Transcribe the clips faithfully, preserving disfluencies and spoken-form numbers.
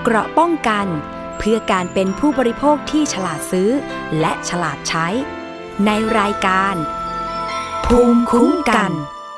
เกราะป้องกันเพื่อการเป็นผู้บริโภคที่ฉลาดซื้อและฉลาดใช้ในรายการภูมิคุ้มกัน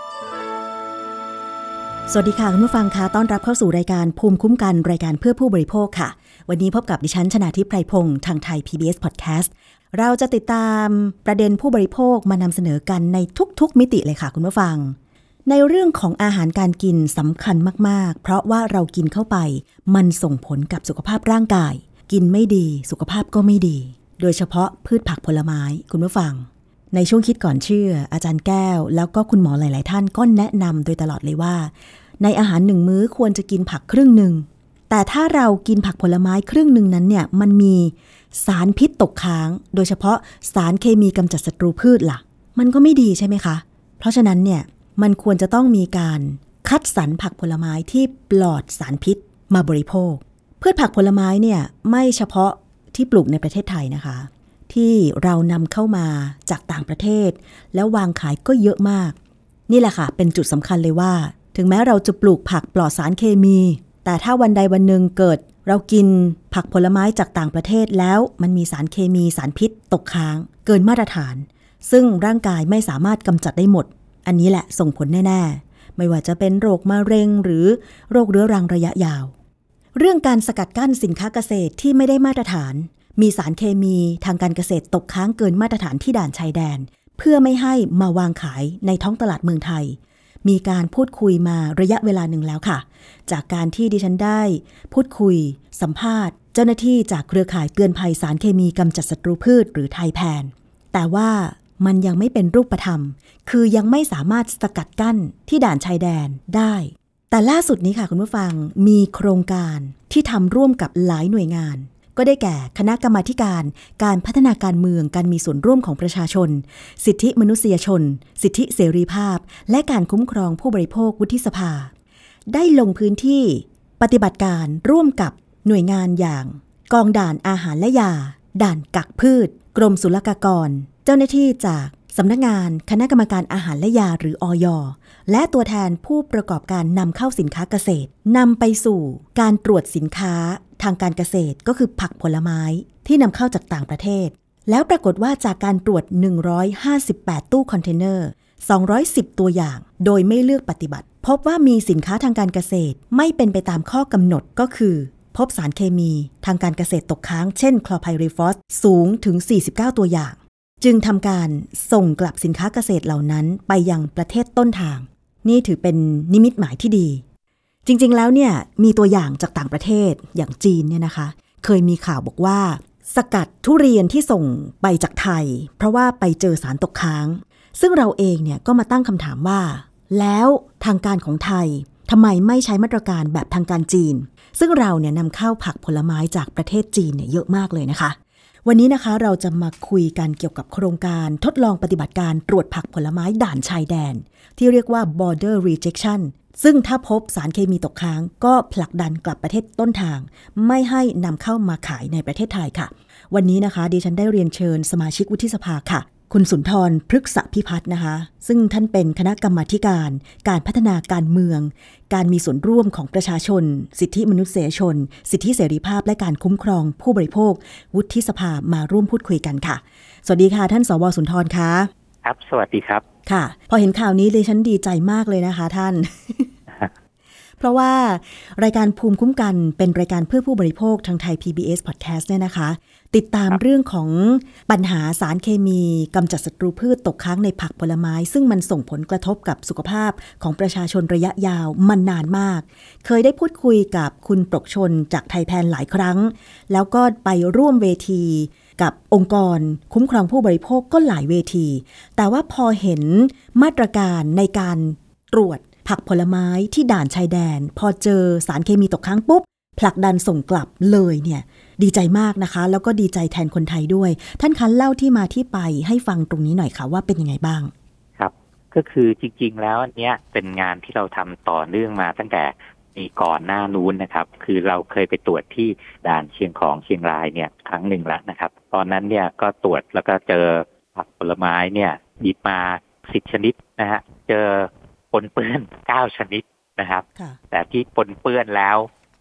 สวัสดีค่ะคุณผู้ฟังคะต้อนรับเข้าสู่รายการภูมิคุ้มกันรายการเพื่อผู้บริโภคค่ะวันนี้พบกับดิฉันชนาธิป ไพรพงษ์ทางไทย พี บี เอส Podcast เราจะติดตามประเด็นผู้บริโภคมานำเสนอกันในทุกๆมิติเลยค่ะคุณผู้ฟังในเรื่องของอาหารการกินสำคัญมากๆเพราะว่าเรากินเข้าไปมันส่งผลกับสุขภาพร่างกายกินไม่ดีสุขภาพก็ไม่ดีโดยเฉพาะพืชผักผลไม้คุณผู้ฟังในช่วงคิดก่อนเชื่ออาจารย์แก้วแล้วก็คุณหมอหลายๆท่านก็แนะนำโดยตลอดเลยว่าในอาหารหนึ่งมื้อควรจะกินผักครึ่งหนึ่งแต่ถ้าเรากินผักผลไม้ครึ่งหนึ่งนั้นเนี่ยมันมีสารพิษตกค้างโดยเฉพาะสารเคมีกำจัดศัตรูพืชล่ะมันก็ไม่ดีใช่ไหมคะเพราะฉะนั้นเนี่ยมันควรจะต้องมีการคัดสรรผักผลไม้ที่ปลอดสารพิษมาบริโภคพืชผักผลไม้เนี่ยไม่เฉพาะที่ปลูกในประเทศไทยนะคะที่เรานำเข้ามาจากต่างประเทศแล้ววางขายก็เยอะมากนี่แหละค่ะเป็นจุดสำคัญเลยว่าถึงแม้เราจะปลูกผักปลอดสารเคมีแต่ถ้าวันใดวันหนึ่งเกิดเรากินผักผลไม้จากต่างประเทศแล้วมันมีสารเคมีสารพิษตกค้างเกินมาตรฐานซึ่งร่างกายไม่สามารถกำจัดได้หมดอันนี้แหละส่งผลแน่ๆไม่ว่าจะเป็นโรคมะเร็งหรือโรคเรื้อรังระยะยาวเรื่องการสกัดกั้นสินค้าเกษตรที่ไม่ได้มาตรฐานมีสารเคมีทางการเกษตรตกค้างเกินมาตรฐานที่ด่านชายแดนเพื่อไม่ให้มาวางขายในท้องตลาดเมืองไทยมีการพูดคุยมาระยะเวลาหนึ่งแล้วค่ะจากการที่ดิฉันได้พูดคุยสัมภาษณ์เจ้าหน้าที่จากเครือข่ายเตือนภัยสารเคมีกำจัดศัตรูพืชหรือไทยแพนแต่ว่ามันยังไม่เป็นรูปธรรมคือยังไม่สามารถสกัดกั้นที่ด่านชายแดนได้แต่ล่าสุดนี้ค่ะคุณผู้ฟังมีโครงการที่ทำร่วมกับหลายหน่วยงานก็ได้แก่คณะกรรมาธิการการพัฒนาการเมืองการมีส่วนร่วมของประชาชนสิทธิมนุษยชนสิทธิเสรีภาพและการคุ้มครองผู้บริโภควุฒิสภาได้ลงพื้นที่ปฏิบัติการร่วมกับหน่วยงานอย่างกองด่านอาหารและยาด่านกักพืชกรมศุลกากรเจ้าหน้าที่จากสำนักงานคณะกรรมการอาหารและยาหรืออย.และตัวแทนผู้ประกอบการนำเข้าสินค้าเกษตรนำไปสู่การตรวจสินค้าทางการเกษตรก็คือผักผลไม้ที่นำเข้าจากต่างประเทศแล้วปรากฏว่าจากการตรวจหนึ่งร้อยห้าสิบแปดตู้คอนเทนเนอร์สองร้อยสิบตัวอย่างโดยไม่เลือกปฏิบัติพบว่ามีสินค้าทางการเกษตรไม่เป็นไปตามข้อกำหนดก็คือพบสารเคมีทางการเกษตรตกค้างเช่นคลอไพริฟอสสูงถึงสี่สิบเก้าตัวอย่างจึงทำการส่งกลับสินค้าเกษตรเหล่านั้นไปยังประเทศต้นทางนี่ถือเป็นนิมิตหมายที่ดีจริงๆแล้วเนี่ยมีตัวอย่างจากต่างประเทศอย่างจีนเนี่ยนะคะเคยมีข่าวบอกว่าสกัดทุเรียนที่ส่งไปจากไทยเพราะว่าไปเจอสารตกค้างซึ่งเราเองเนี่ยก็มาตั้งคำถามว่าแล้วทางการของไทยทำไมไม่ใช้มาตรการแบบทางการจีนซึ่งเราเนี่ยนำเข้าผักผลไม้จากประเทศจีนเนี่ยเยอะมากเลยนะคะวันนี้นะคะเราจะมาคุยกันเกี่ยวกับโครงการทดลองปฏิบัติการตรวจผักผลไม้ด่านชายแดนที่เรียกว่า border rejection ซึ่งถ้าพบสารเคมีตกค้างก็ผลักดันกลับประเทศต้นทางไม่ให้นำเข้ามาขายในประเทศไทยค่ะวันนี้นะคะดิฉันได้เรียนเชิญสมาชิกวุฒิสภาค่ะคุณสุนทรพฤกษพิพัฒน์นะคะซึ่งท่านเป็นคณะกรรมาธิการการพัฒนาการเมืองการมีส่วนร่วมของประชาชนสิทธิมนุษยชนสิทธิเสรีภาพและการคุ้มครองผู้บริโภควุฒิสภามาร่วมพูดคุยกันค่ะสวัสดีค่ะท่านสว.สุนทรค่ะครับสวัสดีครับค่ะพอเห็นข่าวนี้ดิฉันดีใจมากเลยนะคะท่าน เพราะว่ารายการภูมิคุ้มกันเป็นรายการเพื่อผู้บริโภคทางไทย พี บี เอส Podcast เนี่ยนะคะติดตามเรื่องของปัญหาสารเคมีกำจัดศัตรูพืชตกค้างในผักผลไม้ซึ่งมันส่งผลกระทบกับสุขภาพของประชาชนระยะยาวมันนานมากเคยได้พูดคุยกับคุณปรกชนจากไทยแพนหลายครั้งแล้วก็ไปร่วมเวทีกับองค์กรคุ้มครองผู้บริโภคก็หลายเวทีแต่ว่าพอเห็นมาตรการในการตรวจผักผลไม้ที่ด่านชายแดนพอเจอสารเคมีตกค้างปุ๊บผลักดันส่งกลับเลยเนี่ยดีใจมากนะคะแล้วก็ดีใจแทนคนไทยด้วยท่านคะเล่าที่มาที่ไปให้ฟังตรงนี้หน่อยค่ะว่าเป็นยังไงบ้างครับก็คือจริงๆแล้วอันเนี้ยเป็นงานที่เราทำต่อเนื่องมาตั้งแต่ปีก่อนหน้านู้นนะครับคือเราเคยไปตรวจที่ด่านเชียงของเชียงรายเนี่ยครั้งหนึ่งแล้วนะครับตอนนั้นเนี่ยก็ตรวจแล้วก็เจอผักผลไม้เนี่ยหยิบมาสิบชนิดนะฮะเจอปนเปื้อนเก้าชนิดนะครับแต่ที่ปนเปื้อนแล้ว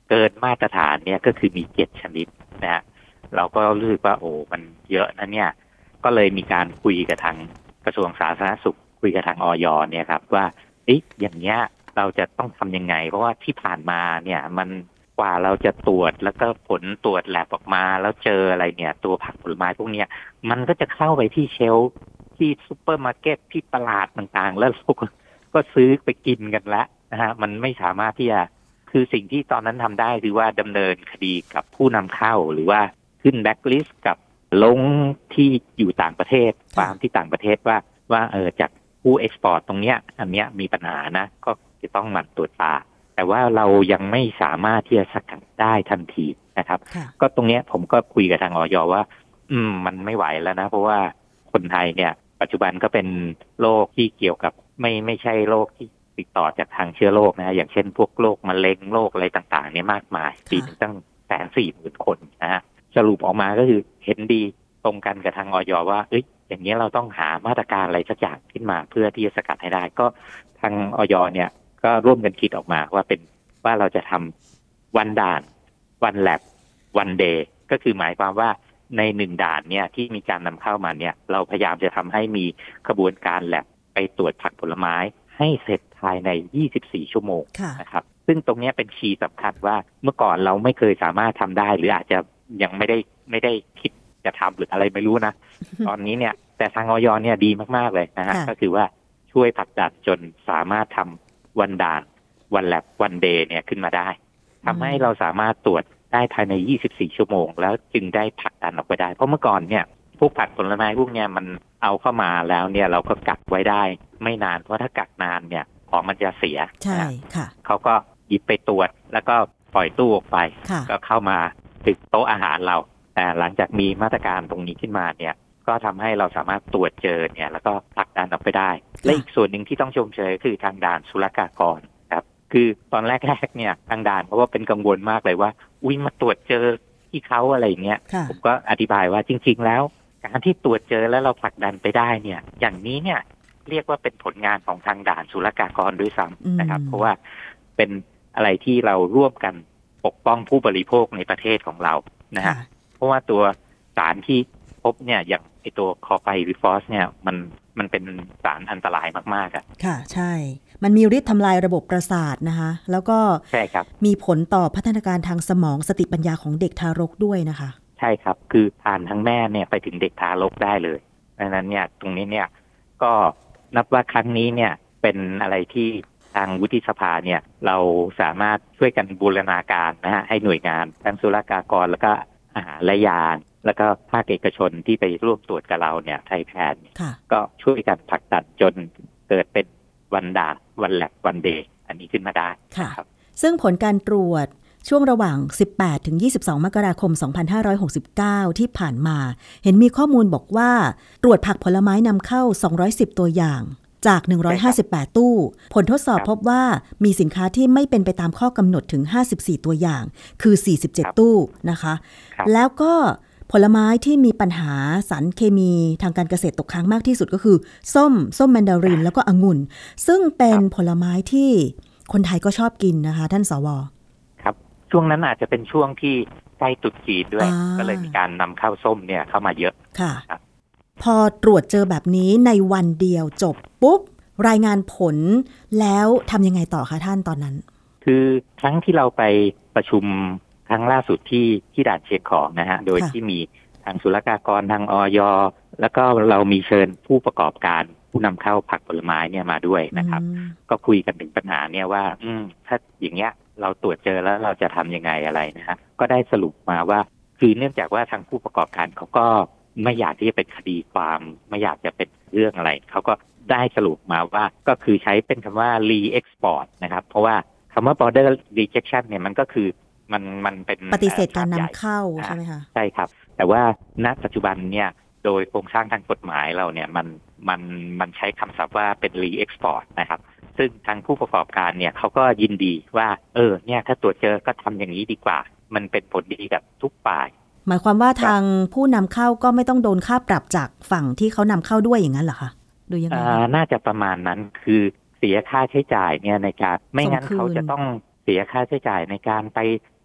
เกินมาตรฐานเนี่ยก็คือมีเจ็ดชนิดนะฮะเราก็รู้สึกว่าโอ้มันเยอะนะเนี่ยก็เลยมีการคุยกับทางกระทรวงสาธารณสุขคุยกับทางอย.เนี่ยครับว่าเอ๊ะอย่างเงี้ยเราจะต้องทำยังไงเพราะว่าที่ผ่านมาเนี่ยมันกว่าเราจะตรวจแล้วก็ผลตรวจแลบออกมาแล้วเจออะไรเนี่ยตัวผักผลไม้พวกเนี้ยมันก็จะเข้าไปที่เชลฟ์ที่ซุปเปอร์มาร์เก็ตที่ตลาดต่างๆแล้วเราก็ก็ซื้อไปกินกันแล้วนะฮะมันไม่สามารถที่จะคือสิ่งที่ตอนนั้นทำได้คือว่าดำเนินคดีกับผู้นำเข้าหรือว่าขึ้นแบ็คลิสต์กับลงที่อยู่ต่างประเทศฟาร์มที่ต่างประเทศว่าว่าเออจากผู้เอ็กซ์พอร์ตตรงเนี้ยอันเนี้ยมีปัญหานะก็จะต้องหมั่นตรวจตาแต่ว่าเรายังไม่สามารถที่จะสกัดได้ทันทีนะครับก็ตรงเนี้ยผมก็คุยกับทางอย.ว่าอืมมันไม่ไหวแล้วนะเพราะว่าคนไทยเนี่ยปัจจุบันก็เป็นโรคที่เกี่ยวกับไม่ไม่ใช่โรคที่ติดต่อจากทางเชื้อโรคนะอย่างเช่นพวกโรคมะเร็งโรคอะไรต่างๆเนี่ยมากมายปีนึงตั้งแสนสี่หมื่นคนนะฮะสรุปออกมาก็คือเห็นดีตรงกันกับทางอย.ว่าเอ้ยอย่างนี้เราต้องหามาตรการอะไรสักอย่างขึ้นมาเพื่อที่จะสกัดให้ได้ก็ทางอย.เนี่ยก็ร่วมกันคิดออกมาว่าเป็นว่าเราจะทำวันด่านวันแลบวันเดย์ก็คือหมายความว่าในหนึ่งด่านเนี่ยที่มีการนำเข้ามาเนี่ยเราพยายามจะทำให้มีกระบวนการแลบไปตรวจผักผลไม้ให้เสร็จภายในยี่สิบสี่ชั่วโมงนะครับซึ่งตรงนี้เป็นคีย์สำคัญว่าเมื่อก่อนเราไม่เคยสามารถทำได้หรืออาจจะยังไม่ได้ไม่ได้คิดจะทำหรืออะไรไม่รู้นะ ตอนนี้เนี่ยแต่ทางอย.เนี่ยดีมากๆเลยนะฮะก็คือว่าช่วยผลักดันจนสามารถทำวันด่านวันแลบวันเดย์เนี่ยขึ้นมาได้ทำให้เราสามารถตรวจได้ภายในยี่สิบสี่ชั่วโมงแล้วจึงได้ผลักดันออกไปได้เพราะเมื่อก่อนเนี่ยพวกผักผลไม้พวกเนี้ยมันเอาเข้ามาแล้วเนี่ยเราก็กักไว้ได้ไม่นานเพราะถ้ากักนานเนี่ยของมันจะเสียใช่ค่ะเขาก็หยิบไปตรวจแล้วก็ปล่อยตู้ออกไปก็เข้ามาถึงโต๊ะอาหารเราแต่หลังจากมีมาตรการตรงนี้ขึ้นมาเนี่ยก็ทำให้เราสามารถตรวจเจอเนี่ยแล้วก็ผลักดันออกไปได้และอีกส่วนหนึ่งที่ต้องชมเชยคือทางด่านศุลกากรครับคือตอนแรกๆเนี่ยทางด่านเพราะว่าเป็นกังวลมากเลยว่าอุ้ยมาตรวจเจอที่เขาอะไรอย่างเงี้ยผมก็อธิบายว่าจริงๆแล้วการที่ตรวจเจอแล้วเราผลักดันไปได้เนี่ยอย่างนี้เนี่ยเรียกว่าเป็นผลงานของทางด่านศุลกากรด้วยซ้ำนะครับเพราะว่าเป็นอะไรที่เราร่วมกันปกป้องผู้บริโภคในประเทศของเรานะฮะเพราะว่าตัวสารที่พบเนี่ยอย่างไอตัวคอไพริฟอสเนี่ยมันมันเป็นสารอันตรายมากๆอ่ะค่ะใช่มันมีฤทธิ์ทำลายระบบประสาทนะคะแล้วก็ใช่ครับมีผลต่อพัฒนาการทางสมองสติปัญญาของเด็กทารกด้วยนะคะใช่ครับคือผ่านทั้งแม่เนี่ยไปถึงเด็กทารกได้เลยดังนั้นเนี่ยตรงนี้เนี่ยก็นับว่าครั้งนี้เนี่ยเป็นอะไรที่ทางวุฒิสภาเนี่ยเราสามารถช่วยกันบูรณาการนะฮะให้หน่วยงานทั้งศุลกากรแล้วก็อาหารและยาแล้วก็ภาคเอกชนที่ไปร่วมตรวจกับเราเนี่ยไทยแพทย์ก็ช่วยกันผลักดันจนเกิดเป็นวันด่านวันแลบวันเดย์อันนี้ขึ้นมาได้ครับซึ่งผลการตรวจช่วงระหว่าง สิบแปดถึงยี่สิบสอง มกราคม สองพันห้าร้อยหกสิบเก้า ที่ผ่านมาเห็นมีข้อมูลบอกว่าตรวจผักผลไม้นำเข้าสองร้อยสิบตัวอย่างจากหนึ่งร้อยห้าสิบแปดตู้ผลทดสอบพบว่ามีสินค้าที่ไม่เป็นไปตามข้อกำหนดถึงห้าสิบสี่ตัวอย่างคือสี่สิบเจ็ดตู้นะคะแล้วก็ผลไม้ที่มีปัญหาสารเคมีทางการเกษตรตกค้างมากที่สุดก็คือส้มส้มแมนดารินแล้วก็องุ่นซึ่งเป็นผลไม้ที่คนไทยก็ชอบกินนะคะท่านสวครับช่วงนั้นอาจจะเป็นช่วงที่ใกล้ตรุษจีนด้วยก็เลยมีการนำเข้าส้มเนี่ยเข้ามาเยอะค่ะพอตรวจเจอแบบนี้ในวันเดียวจบปุ๊บรายงานผลแล้วทำยังไงต่อคะท่านตอนนั้นคือครั้งที่เราไปประชุมครั้งล่าสุดที่ที่ด่านเชียงของนะฮะโดยที่มีทางศุลกากรทางอย.แล้วก็เรามีเชิญผู้ประกอบการผู้นำเข้าผักผลไม้เนี่ยมาด้วยนะครับก็คุยกันถึงปัญหาเนี่ยว่าอืมถ้าอย่างเงี้ยเราตรวจเจอแล้วเราจะทำยังไงอะไรนะฮะก็ได้สรุปมาว่าคือเนื่องจากว่าทางผู้ประกอบการเขาก็ไม่อยากที่จะเป็นคดีความไม่อยากจะเป็นเรื่องอะไรเขาก็ได้สรุปมาว่าก็คือใช้เป็นคำว่า re-export นะครับเพราะว่าคำว่า border rejection เนี่ยมันก็คือมันมันเป็นปฏิเสธการนำเข้าใช่ไหมคะใช่ครับแต่ว่าณปัจจุบันเนี่ยโดยโครงสร้างทางกฎหมายเราเนี่ยมันมันมันใช้คำศัพท์ว่าเป็น re-export นะครับซึ่งทางผู้ประกอบการเนี่ยเขาก็ยินดีว่าเออเนี่ยถ้าตรวจเจอก็ทำอย่างนี้ดีกว่ามันเป็นผลดีกับทุกฝ่ายหมายความว่าทางผู้นำเข้าก็ไม่ต้องโดนค่าปรับจากฝั่งที่เขานำเข้าด้วยอย่างนั้นเหรอคะดูยังไงน่าจะประมาณนั้นคือเสียค่าใช้จ่ายเนี่ยในการไม่งั้นเขาจะต้องเสียค่าใช้จ่ายในการไป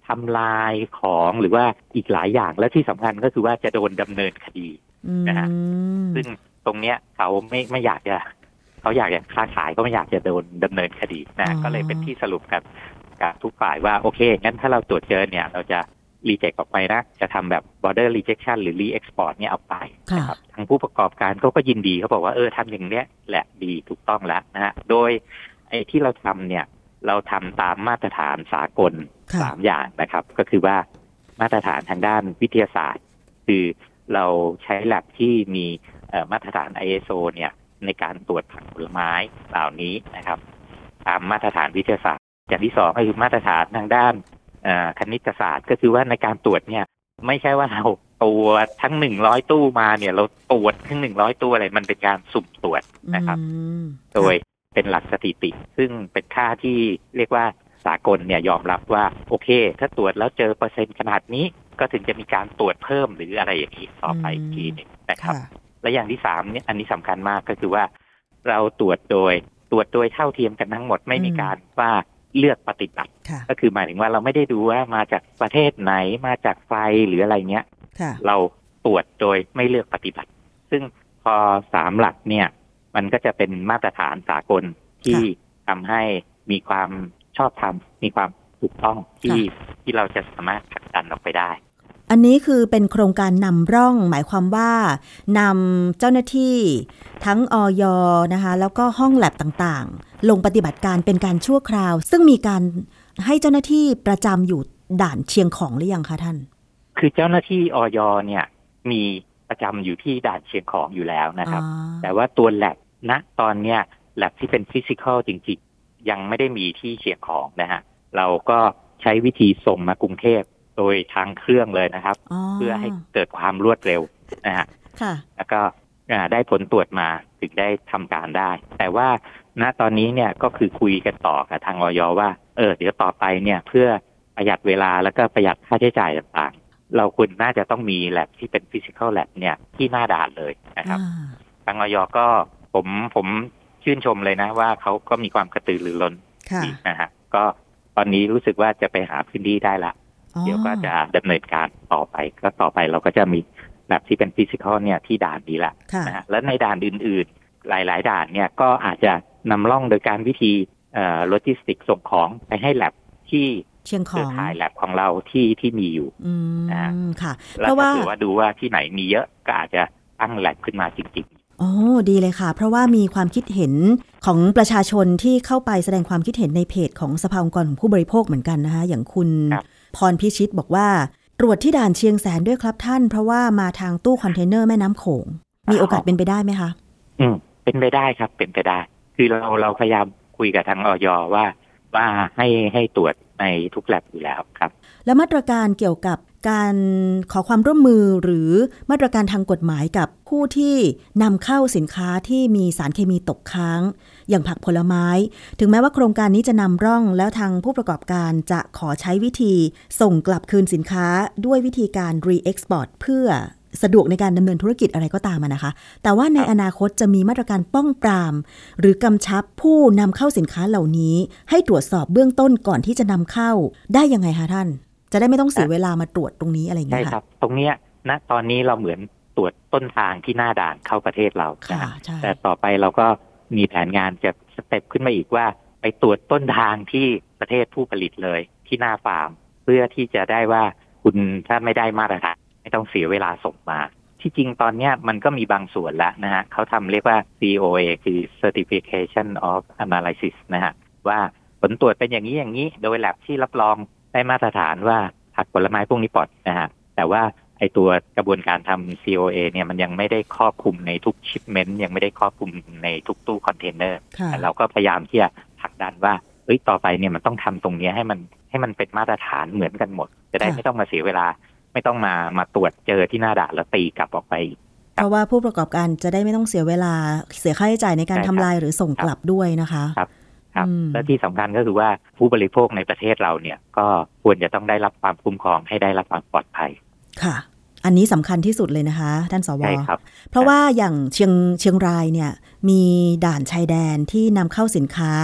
ทำลายของหรือว่าอีกหลายอย่างและที่สำคัญก็คือว่าจะโดนดำเนินคดีนะฮะซึ่งตรงเนี้ยเขาไม่ไม่อยากจะเขาอยากจะค้าขายก็ไม่อยากจะโดนดำเนินคดีนะก็เลยเป็นที่สรุปกับกับทุกฝ่ายว่าโอเคงั้นถ้าเราตรวจเจอเนี่ยเราจะรีเจ็คออกไปนะจะทำแบบ border rejection หรือ re-export เนี่ยเอาไปนะครับทางผู้ประกอบการเขาก็ยินดีเขาบอกว่าเออทำอย่างเนี้ยแหละดีถูกต้องแล้วนะฮะโดยไอ้ที่เราทำเนี่ยเราทำตามมาตรฐานสากลสามอย่างนะครับก็คือว่ามาตรฐานทางด้านวิทยาศาสตร์คือเราใช้ lab ที่มีมาตรฐาน ไอ เอส โอ เนี่ยในการตรวจผักผลไม้เหล่านี้นะครับตามมาตรฐานวิทยาศาสตร์อย่างที่สองก็คือมาตรฐานทางด้านคณิตศาสตร์ก็คือว่าในการตรวจเนี่ยไม่ใช่ว่าเราตรวจทั้งหนึ่งร้อยตู้มาเนี่ยเราตรวจทั้งหนึ่งร้อยตู้อะไรมันเป็นการสุ่มตรวจนะครับโดยเป็นหลักสถิติซึ่งเป็นค่าที่เรียกว่าสากลเนี่ยยอมรับว่าโอเคถ้าตรวจแล้วเจอเปอร์เซ็นต์ขนาดนี้ก็ถึงจะมีการตรวจเพิ่มหรืออะไรอย่างนี้ต่อไปอีกทีนึงนะครับและอย่างที่สามเนี่ยอันนี้สำคัญมากก็คือว่าเราตรวจโดยตรวจโดยเท่าเทียมกันทั้งหมดไม่มีการว่าเลือกปฏิบัติก็คือหมายถึงว่าเราไม่ได้ดูว่ามาจากประเทศไหนมาจากไฟหรืออะไรเงี้ยเราตรวจโดยไม่เลือกปฏิบัติซึ่งพอสามหลักเนี่ยมันก็จะเป็นมาตรฐานสากลที่ทำให้มีความชอบธรรมมีความถูกต้องที่ที่เราจะสามารถผลักดันออกไปได้อันนี้คือเป็นโครงการนำร่องหมายความว่านำเจ้าหน้าที่ทั้งอย.นะคะแล้วก็ห้องแลบต่างๆลงปฏิบัติการเป็นการชั่วคราวซึ่งมีการให้เจ้าหน้าที่ประจำอยู่ด่านเชียงของหรือยังคะท่านคือเจ้าหน้าที่อย.เนี่ยมีประจำอยู่ที่ด่านเชียงของอยู่แล้วนะครับแต่ว่าตัวแลบณตอนเนี้ยแลบที่เป็นฟิสิกอลจริงๆยังไม่ได้มีที่เชียงของนะฮะเราก็ใช้วิธีส่งมากรุงเทพโดยทางเครื่องเลยนะครับเพื่อให้เกิดความรวดเร็วนะฮะแล้วก็ได้ผลตรวจมาถึงได้ทำการได้แต่ว่าณตอนนี้เนี่ยก็คือคุยกันต่อกับทางอย.ว่าเออเดี๋ยวต่อไปเนี่ยเพื่อประหยัดเวลาแล้วก็ประหยัดค่าใช้จ่ายต่างๆเราควรน่าจะต้องมีแลบที่เป็นฟิสิกอลแลบเนี่ยที่หน้าด่านเลยนะครับทางอย.ก็ผมผมชื่นชมเลยนะว่าเขาก็มีความกระตือรือร้นนะฮะก็ตอนนี้รู้สึกว่าจะไปหาพื้นที่ได้ละเดี๋ยวก็จะดำเนินการต่อไปก็ต่อไปเราก็จะมีแบบที่เป็นฟิสิกอลเนี่ยที่ด่านนี้แหละนะฮะและในด่านอื่นๆหลายๆด่านเนี่ยก็อาจจะนำร่องโดยการวิธีโลจิสติกส่งของไปให้แลบที่เชียงของถ่ายแลบของเราที่ที่มีอยู่นะค่ะแล้วถ้าถือว่าดูว่าที่ไหนมีเยอะก็อาจจะตั้งแลบขึ้นมาจริงๆโอ้ดีเลยค่ะเพราะว่ามีความคิดเห็นของประชาชนที่เข้าไปแสดงความคิดเห็นในเพจของสภาองค์กรของผู้บริโภคเหมือนกันนะคะอย่างคุณพรพิชิตบอกว่าตรวจที่ด่านเชียงแสนด้วยครับท่านเพราะว่ามาทางตู้คอนเทนเนอร์แม่น้ำโขงมีโอกาสเป็นไปได้ไหมคะอืมเป็นไปได้ครับเป็นไปได้คือเราเราพยายามคุยกับทางอย.ว่าว่าให้ให้ตรวจในทุกแลบอยู่แล้วครับแล้วมาตรการเกี่ยวกับการขอความร่วมมือหรือมาตรการทางกฎหมายกับผู้ที่นำเข้าสินค้าที่มีสารเคมีตกค้างอย่างผักผลไม้ถึงแม้ว่าโครงการนี้จะนำร่องแล้วทางผู้ประกอบการจะขอใช้วิธีส่งกลับคืนสินค้าด้วยวิธีการ re-export เพื่อสะดวกในการดำเนินธุรกิจอะไรก็ตามนะคะแต่ว่าในอนาคตจะมีมาตรการป้องปรามหรือกำชับผู้นำเข้าสินค้าเหล่านี้ให้ตรวจสอบเบื้องต้นก่อนที่จะนำเข้าได้ยังไงคะท่านจะได้ไม่ต้องเสียเวลามาตรวจตรงนี้อะไรอย่างเงี้ยค่ะใช่ครับตรงเนี้ยณตอนนี้เราเหมือนตรวจต้นทางที่หน้าด่านเข้าประเทศเรานะแต่ต่อไปเราก็มีแผนงานจะสเต็ปขึ้นมาอีกว่าไปตรวจต้นทางที่ประเทศผู้ผลิตเลยที่หน้าฟาร์มเพื่อที่จะได้ว่าคุณถ้าไม่ได้มาตรฐานไม่ต้องเสียเวลาส่งมาที่จริงตอนนี้มันก็มีบางส่วนแล้วนะฮะเขาทำเรียกว่า ซี โอ เอ คือ Certification of Analysis นะฮะว่าผลตรวจเป็นอย่างนี้อย่างนี้โดยแลบที่รับรองได้มาตรฐานว่าผักผลไม้พวกนี้ปลอดนะฮะแต่ว่าไอตัวกระบวนการทำ ซี โอ เอ เนี่ยมันยังไม่ได้ครอบคลุมในทุกชิปเมนต์ยังไม่ได้ครอบคลุมในทุกตู้คอนเทนเนอร์แต่เราก็พยายามที่จะผลักดันว่าเอ้ยต่อไปเนี่ยมันต้องทำตรงนี้ให้มันให้มันเป็นมาตรฐานเหมือนกันหมดจะได้ไม่ต้องมาเสียเวลาไม่ต้องมามาตรวจเจอที่หน้าด่านแล้วตีกลับออกไปเพราะว่าผู้ประกอบการจะได้ไม่ต้องเสียเวลาเสียค่าใช้จ่ายในการทำลายหรือส่งกลับด้วยนะคะครับครับและที่สำคัญก็คือว่าผู้บริโภคในประเทศเราเนี่ยก็ควรจะต้องได้รับความคุ้มครองให้ได้รับความปลอดภัยค่ะอันนี้สำคัญที่สุดเลยนะคะท่านสว. ใช่ครับเพราะว่าอย่างเชียงเชียงรายเนี่ยมีด่านชายแดนที่นำเข้าสินค้า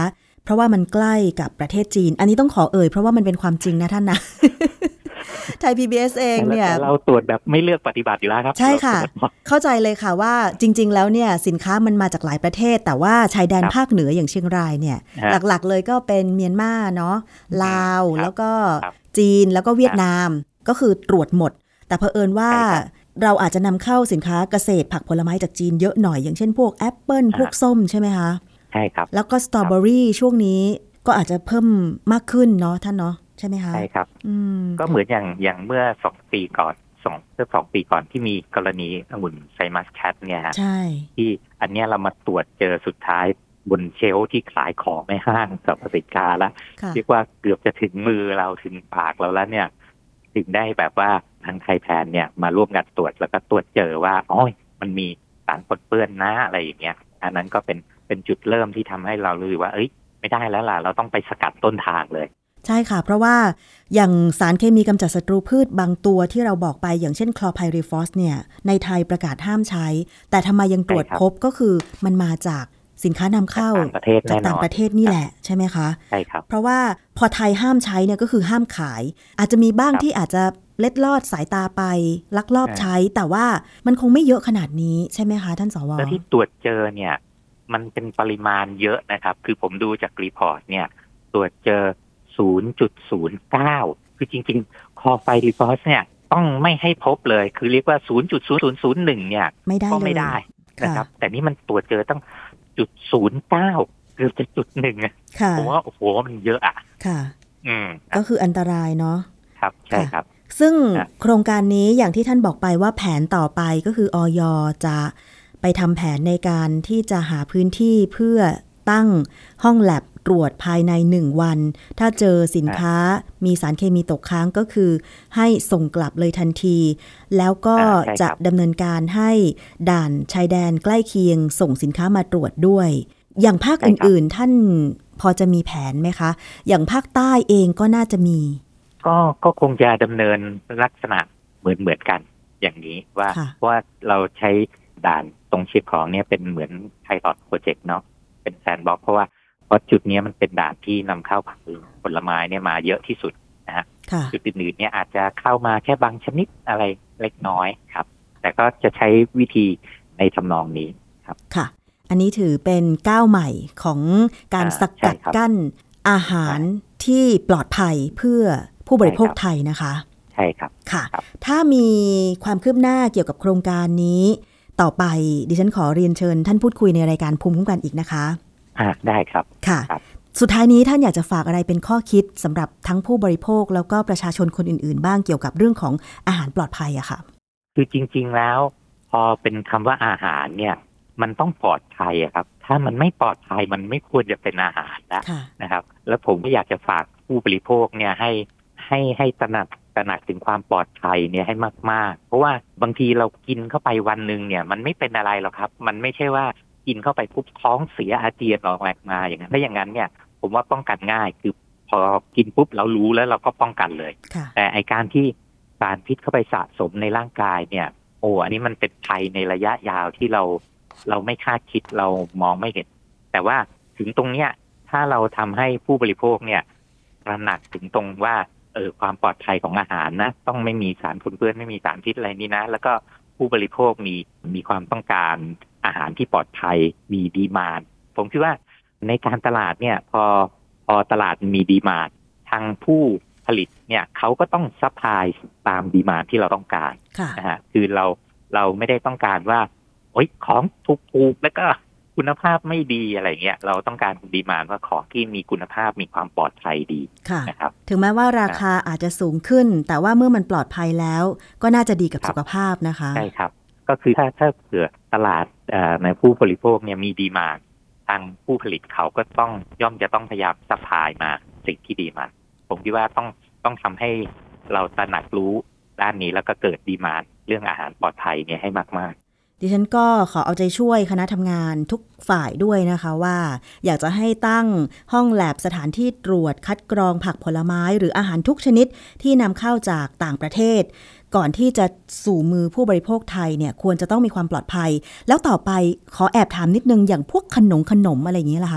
เพราะว่ามันใกล้กับประเทศจีนอันนี้ต้องขอเอ่ยเพราะว่ามันเป็นความจริงนะท่านนะ ไทย พี บี เอส เองเนี่ยเราตรวจแบบไม่เลือกปฏิบัติอยู่แล้วครับใช่ค่ะเข้าใจเลยค่ะว่าจริงๆแล้วเนี่ยสินค้ามันมาจากหลายประเทศแต่ว่าชายแดนภาคเหนืออย่างเชียงรายเนี่ยหลักๆเลยก็เป็นเมียนมาเนาะลาวแล้วก็จีนแล้วก็เวียดนามก็คือตรวจหมดแต่เผอิญว่าเราอาจจะนำเข้าสินค้าเกษตรผักผลไม้จากจีนเยอะหน่อยอย่างเช่นพวกแอปเปิลพวกส้มใช่ไหมคะใช่ครับแล้วก็สตรอเบอรี่ช่วงนี้ก็อาจจะเพิ่มมากขึ้นเนาะท่านเนาะใช่ไหมคะใช่ครับก็เหมือนอย่างอย่างเมื่อสองปีก่อนสองเมื่อสองปีก่อนที่มีกรณีองุ่นไซมัสแคทเนี่ยฮะที่อันนี้เรามาตรวจเจอสุดท้ายบนเชลฟ์ที่ขายของในห้างสรรพสินค้าแล้วเรียกว่าเกือบจะถึงมือเราถึงปากเราแล้วเนี่ยถึงได้แบบว่าทางไทยแพนเนี่ยมาร่วมกันตรวจแล้วก็ตรวจเจอว่าอ๋อมันมีสารปนเปื้อนนะอะไรอย่างเงี้ยอันนั้นก็เป็นเป็นจุดเริ่มที่ทำให้เรารู้ว่าเอ้ยไม่ได้แล้วล่ะเราต้องไปสกัดต้นทางเลยใช่ค่ะเพราะว่าอย่างสารเคมีกำจัดศัตรูพืชบางตัวที่เราบอกไปอย่างเช่นคลอไพริฟอสเนี่ยในไทยประกาศห้ามใช้แต่ทำไมยังตรวจพบก็คือมันมาจากสินค้านำเข้าจากต่างประเทศนี่แหละใช่ไหมคะใช่ครับเพราะว่าพอไทยห้ามใช้เนี่ยก็คือห้ามขายอาจจะมีบ้างที่อาจจะเล็ดลอดสายตาไปลักลอบใช้แต่ว่ามันคงไม่เยอะขนาดนี้ใช่ไหมคะท่านสวแล้วที่ตรวจเจอเนี่ยมันเป็นปริมาณเยอะนะครับคือผมดูจากรีพอร์ตเนี่ยตรวจเจอ ศูนย์จุดศูนย์เก้า คือจริงๆคอไฟริฟอสเนี่ยต้องไม่ให้พบเลยคือเรียกว่า ศูนย์จุดศูนย์ศูนย์ศูนย์หนึ่ง เนี่ยก็ไม่ได้นะครับแต่นี่มันตรวจเจอตั้ง จุดศูนย์เก้า เกือบจะจุดหนึ่งอ่ะผมว่าโอ้โหมันเยอะอ่ะค่ะอืมก็คืออันตรายเนาะครับใช่ครับซึ่งโครงการนี้อย่างที่ท่านบอกไปว่าแผนต่อไปก็คืออย.จะไปทำแผนในการที่จะหาพื้นที่เพื่อตั้งห้องแลบตรวจภายในหนึ่งวันถ้าเจอสินค้ามีสารเคมีตกค้างก็คือให้ส่งกลับเลยทันทีแล้วก็จะดำเนินการให้ด่านชายแดนใกล้เคียงส่งสินค้ามาตรวจด้วยอย่างภาคอื่นๆท่านพอจะมีแผนไหมคะอย่างภาคใต้เองก็น่าจะมีก็ก็คงจะดำเนินลักษณะเหมือนเหมือนกันอย่างนี้ว่าเพราะว่าเราใช้ด่านตรงเชียงของเนี่ยเป็นเหมือนไพลอตโปรเจกต์เนาะเป็นแซนด์บ็อกซ์เพราะว่าเพราะจุดนี้มันเป็นด่านที่นำเข้าผักผลไม้เนี่ยมาเยอะที่สุดนะฮะจุดอื่นๆเนี่ยอาจจะเข้ามาแค่บางชนิดอะไรเล็กน้อยครับแต่ก็จะใช้วิธีในทำนองนี้ครับค่ะอันนี้ถือเป็นก้าวใหม่ของการสกัดกั้นอาหารที่ปลอดภัยเพื่อผู้บริโภคไทยนะคะใช่ครับค่ะถ้ามีความคืบหน้าเกี่ยวกับโครงการนี้ต่อไปดิฉันขอเรียนเชิญท่านพูดคุยในรายการภูมิคุ้มกันอีกนะคะอ่าได้ครับค่ะสุดท้ายนี้ท่านอยากจะฝากอะไรเป็นข้อคิดสำหรับทั้งผู้บริโภคแล้วก็ประชาชนคนอื่นๆบ้างเกี่ยวกับเรื่องของอาหารปลอดภัยอะค่ะคือจริงๆแล้วพอเป็นคำว่าอาหารเนี่ยมันต้องปลอดภัยอะครับถ้ามันไม่ปลอดภัยมันไม่ควรจะเป็นอาหารนะนะครับแล้วผมก็อยากจะฝากผู้บริโภคเนี่ยให้ให้ให้ตระหนักตระหนักถึงความปลอดภัยเนี่ยให้มากๆเพราะว่าบางทีเรากินเข้าไปวันนึงเนี่ยมันไม่เป็นอะไรหรอกครับมันไม่ใช่ว่ากินเข้าไปปุ๊บท้องเสียอาเจียนออกมาอย่างนั้นถ้าอย่างนั้นเนี่ยผมว่าป้องกันง่ายคือพอกินปุ๊บเรารู้แล้วเราก็ป้องกันเลยแต่ไอการที่สารพิษเข้าไปสะสมในร่างกายเนี่ยโอ้อันนี้มันเป็นภัยในระยะยาวที่เราเราไม่คาดคิดเรามองไม่เห็นแต่ว่าถึงตรงเนี้ยถ้าเราทำให้ผู้บริโภคเนี่ยตระหนักถึงตรงว่าเออความปลอดภัยของอาหารนะต้องไม่มีสารปนเปื้อนไม่มีสารพิษอะไรนี่นะแล้วก็ผู้บริโภคมีมีความต้องการอาหารที่ปลอดภัยมีดีมานด์ผมคิดว่าในการตลาดเนี่ยพอพอตลาดมีดีมานด์ทางผู้ผลิตเนี่ยเขาก็ต้องซัพพลายตามดีมานด์ที่เราต้องการนะฮะคือเราเราไม่ได้ต้องการว่าโอ๊ยของถูกๆแล้วก็คุณภาพไม่ดีอะไรเงี้ยเราต้องการดีมานด์ว่าของที่มีคุณภาพมีความปลอดภัยดีนะครับถึงแม้ว่าราคาอาจจะสูงขึ้นแต่ว่าเมื่อมันปลอดภัยแล้วก็น่าจะดีกับสุขภาพนะคะใช่ครับก็คือถ้าถ้าเผื่อตลาดในผู้บริโภคเนี่ยมีดีมานด์ทางผู้ผลิตเขาก็ต้องย่อมจะต้องพยายามซัพพลายมาสิ่งที่ดีมาผมคิดว่าต้องต้องทำให้เราตระหนักรู้ด้านนี้แล้วก็เกิดดีมานด์เรื่องอาหารปลอดภัยเนี่ยให้มากๆดิฉันก็ขอเอาใจช่วยคณะทำงานทุกฝ่ายด้วยนะคะว่าอยากจะให้ตั้งห้องแลบสถานที่ตรวจคัดกรองผักผลไม้หรืออาหารทุกชนิดที่นำเข้าจากต่างประเทศก่อนที่จะสู่มือผู้บริโภคไทยเนี่ยควรจะต้องมีความปลอดภัยแล้วต่อไปขอแอบถามนิดนึงอย่างพวกขนมขนมอะไรอย่างนี้ล่ะคะ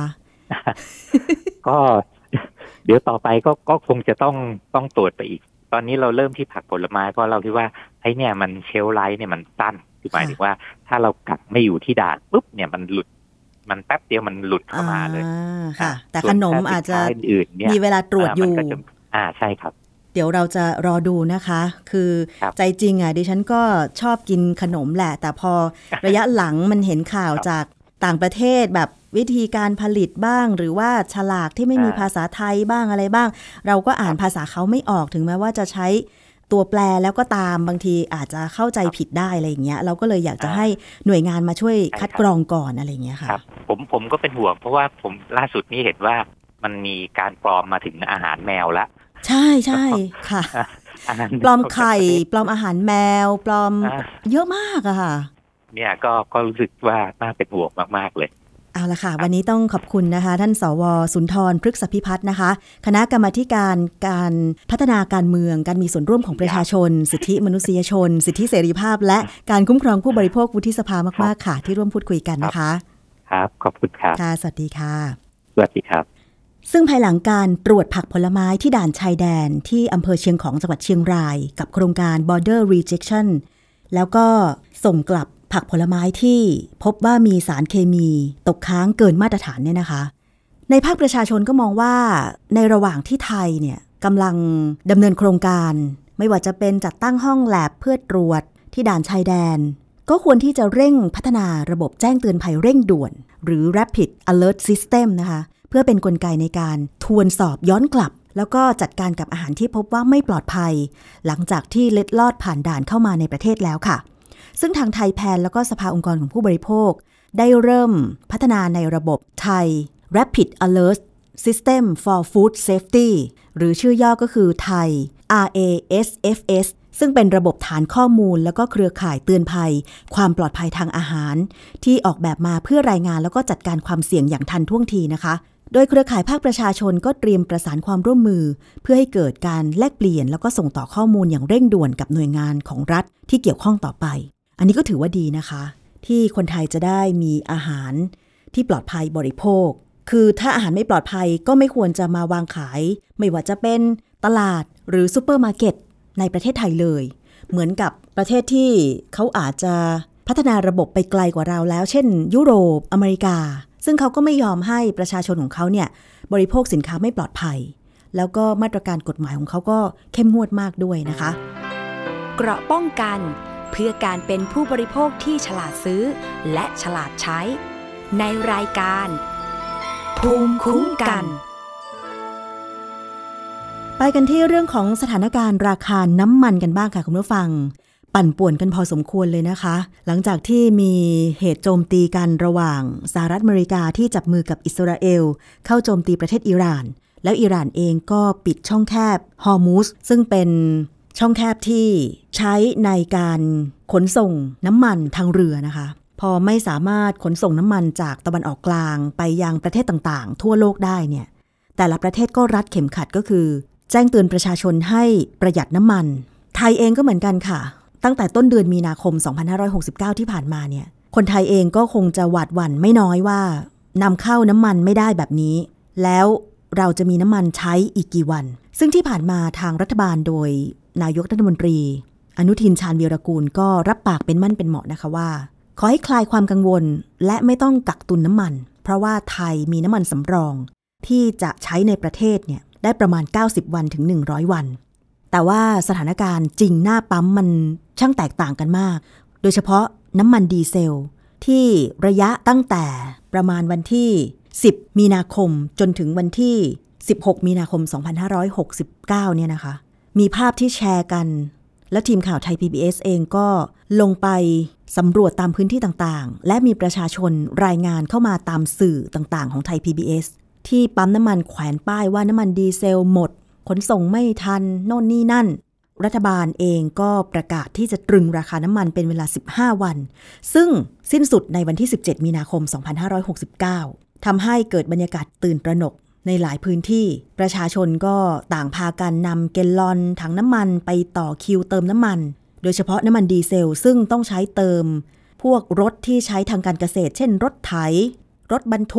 ก็เดี๋ยวต่อไปก็ก็คงจะต้องต้องตรวจไปอีกตอนนี้เราเริ่มที่ผักผลไม้เพราะเราคิดว่าไอ้เนี่ยมันเชลฟ์ไลฟ์เนี่ยมันสั้นคือหมายถึงว่าถ้าเรากักไม่อยู่ที่ด่านปุ๊บเนี่ยมันหลุดมันแป๊บเดียวมันหลุดเข้ามาเลยค่ะแต่ขนมอาจจะมีเวลาตรวจอยู่อ่าใช่ครับเดี๋ยวเราจะรอดูนะคะคือใจจริงอ่ะดิฉันก็ชอบกินขนมแหละแต่พอระยะหลังมันเห็นข่าวจากต่างประเทศแบบวิธีการผลิตบ้างหรือว่าฉลากที่ไม่มีภาษาไทยบ้างอะไรบ้างเราก็อ่านภาษาเขาไม่ออกถึงแม้ว่าจะใช้ตัวแปรแล้วก็ตามบางทีอาจจะเข้าใจผิดได้อะไรอย่างเงี้ยเราก็เลยอยากจะให้หน่วยงานมาช่วยคัดกรองก่อนอะไรอย่างเงี้ยค่ะผมผมก็เป็นห่วงเพราะว่าผมล่าสุดนี้เห็นว่ามันมีการปลอมมาถึงอาหารแมวละใช่ใช่ค่ะปลอมไข่ปลอมอาหารแมวปลอมเยอะมากอะค่ะเนี่ยก็ก็รู้สึกว่าน่าเป็นห่วงมากๆเลยเอาละค่ะวันนี้ต้องขอบคุณนะคะท่านสวสุนทรพฤกษพิพัฒน์นะคะคณะกรรมาธิการการพัฒนาการเมืองการมีส่วนร่วมของประชาชนสิทธิมนุษยชนสิทธิเสรีภาพและการคุ้มครองผู้บริโภควุฒิสภามากๆค่ะที่ร่วมพูดคุยกันนะคะครับขอบคุณครับค่ะสวัสดีค่ะสวัสดีครับซึ่งภายหลังการตรวจผักผลไม้ที่ด่านชายแดนที่อำเภอเชียงของจังหวัดเชียงรายกับโครงการ Border Rejection แล้วก็ส่งกลับผักผลไม้ที่พบว่ามีสารเคมีตกค้างเกินมาตรฐานเนี่ยนะคะในภาคประชาชนก็มองว่าในระหว่างที่ไทยเนี่ยกำลังดำเนินโครงการไม่ว่าจะเป็นจัดตั้งห้องแลบเพื่อตรวจที่ด่านชายแดนก็ควรที่จะเร่งพัฒนาระบบแจ้งเตือนภัยเร่งด่วนหรือ Rapid Alert System นะคะเพื่อเป็นกลไกในการทวนสอบย้อนกลับแล้วก็จัดการกับอาหารที่พบว่าไม่ปลอดภัยหลังจากที่เล็ดลอดผ่านด่านเข้ามาในประเทศแล้วค่ะซึ่งทางไทยแพนแล้วก็สภาองค์กรของผู้บริโภคได้เริ่มพัฒนาในระบบไทย Rapid Alert System for Food Safety หรือชื่อย่อก็คือไทย อาร์ เอ เอส เอฟ เอส ซึ่งเป็นระบบฐานข้อมูลแล้วก็เครือข่ายเตือนภัยความปลอดภัยทางอาหารที่ออกแบบมาเพื่อรายงานแล้วก็จัดการความเสี่ยงอย่างทันท่วงทีนะคะโดยเครือข่ายภาคประชาชนก็เตรียมประสานความร่วมมือเพื่อให้เกิดการแลกเปลี่ยนแล้วก็ส่งต่อข้อมูลอย่างเร่งด่วนกับหน่วยงานของรัฐที่เกี่ยวข้องต่อไปอันนี้ก็ถือว่าดีนะคะที่คนไทยจะได้มีอาหารที่ปลอดภัยบริโภคคือถ้าอาหารไม่ปลอดภัยก็ไม่ควรจะมาวางขายไม่ว่าจะเป็นตลาดหรือซุปเปอร์มาร์เก็ตในประเทศไทยเลยเหมือนกับประเทศที่เขาอาจจะพัฒนาระบบไปไกลกว่าเราแล้วเช่นยุโรปอเมริกาซึ่งเขาก็ไม่ยอมให้ประชาชนของเขาเนี่ยบริโภคสินค้าไม่ปลอดภัยแล้วก็มาตรการกฎหมายของเขาก็เข้มงวดมากด้วยนะคะเกราะป้องกันเพื่อการเป็นผู้บริโภคที่ฉลาดซื้อและฉลาดใช้ในรายการภูมิคุ้มกันไปกันที่เรื่องของสถานการณ์ราคาน้ำมันกันบ้างค่ะคุณผู้ฟังปั่นป่วนกันพอสมควรเลยนะคะหลังจากที่มีเหตุโจมตีกันระหว่างสหรัฐอเมริกาที่จับมือกับอิสราเอลเข้าโจมตีประเทศอิหร่านแล้วอิหร่านเองก็ปิดช่องแคบฮอร์มุซซึ่งเป็นช่องแคบที่ใช้ในการขนส่งน้ำมันทางเรือนะคะพอไม่สามารถขนส่งน้ำมันจากตะวันออกกลางไปยังประเทศต่างๆทั่วโลกได้เนี่ยแต่ละประเทศก็รัดเข็มขัดก็คือแจ้งเตือนประชาชนให้ประหยัดน้ำมันไทยเองก็เหมือนกันค่ะตั้งแต่ต้นเดือนมีนาคมสองพันห้าร้อยหกสิบเก้าที่ผ่านมาเนี่ยคนไทยเองก็คงจะหวาดหวั่นไม่น้อยว่านำเข้าน้ำมันไม่ได้แบบนี้แล้วเราจะมีน้ำมันใช้อีกกี่วันซึ่งที่ผ่านมาทางรัฐบาลโดยนายกรัฐมนตรีอนุทินชาญวีรกูลก็รับปากเป็นมั่นเป็นเหมาะนะคะว่าขอให้คลายความกังวลและไม่ต้องกักตุนน้ำมันเพราะว่าไทยมีน้ำมันสำรองที่จะใช้ในประเทศเนี่ยได้ประมาณเก้าสิบวันถึงหนึ่งร้อยวันแต่ว่าสถานการณ์จริงหน้าปั๊มมันช่างแตกต่างกันมากโดยเฉพาะน้ำมันดีเซลที่ระยะตั้งแต่ประมาณวันที่สิบมีนาคมจนถึงวันที่สิบหกมีนาคมสองพันห้าร้อยหกสิบเก้าเนี่ยนะคะมีภาพที่แชร์กันและทีมข่าวไทย พี บี เอส เองก็ลงไปสำรวจตามพื้นที่ต่างๆและมีประชาชนรายงานเข้ามาตามสื่อต่างๆของไทย พี บี เอส ที่ปั๊มน้ำมันแขวนป้ายว่าน้ำมันดีเซลหมดขนส่งไม่ทันโน่นนี่นั่นรัฐบาลเองก็ประกาศที่จะตรึงราคาน้ำมันเป็นเวลาสิบห้าวันซึ่งสิ้นสุดในวันที่สิบเจ็ดมีนาคมสองพันห้าร้อยหกสิบเก้าทำให้เกิดบรรยากาศตื่นตระหนกในหลายพื้นที่ประชาชนก็ต่างพากันนำแกลลอนถังน้ำมันไปต่อคิวเติมน้ำมันโดยเฉพาะน้ำมันดีเซลซึ่งต้องใช้เติมพวกรถที่ใช้ทางการเกษตรเช่นรถไถรถบรรทุก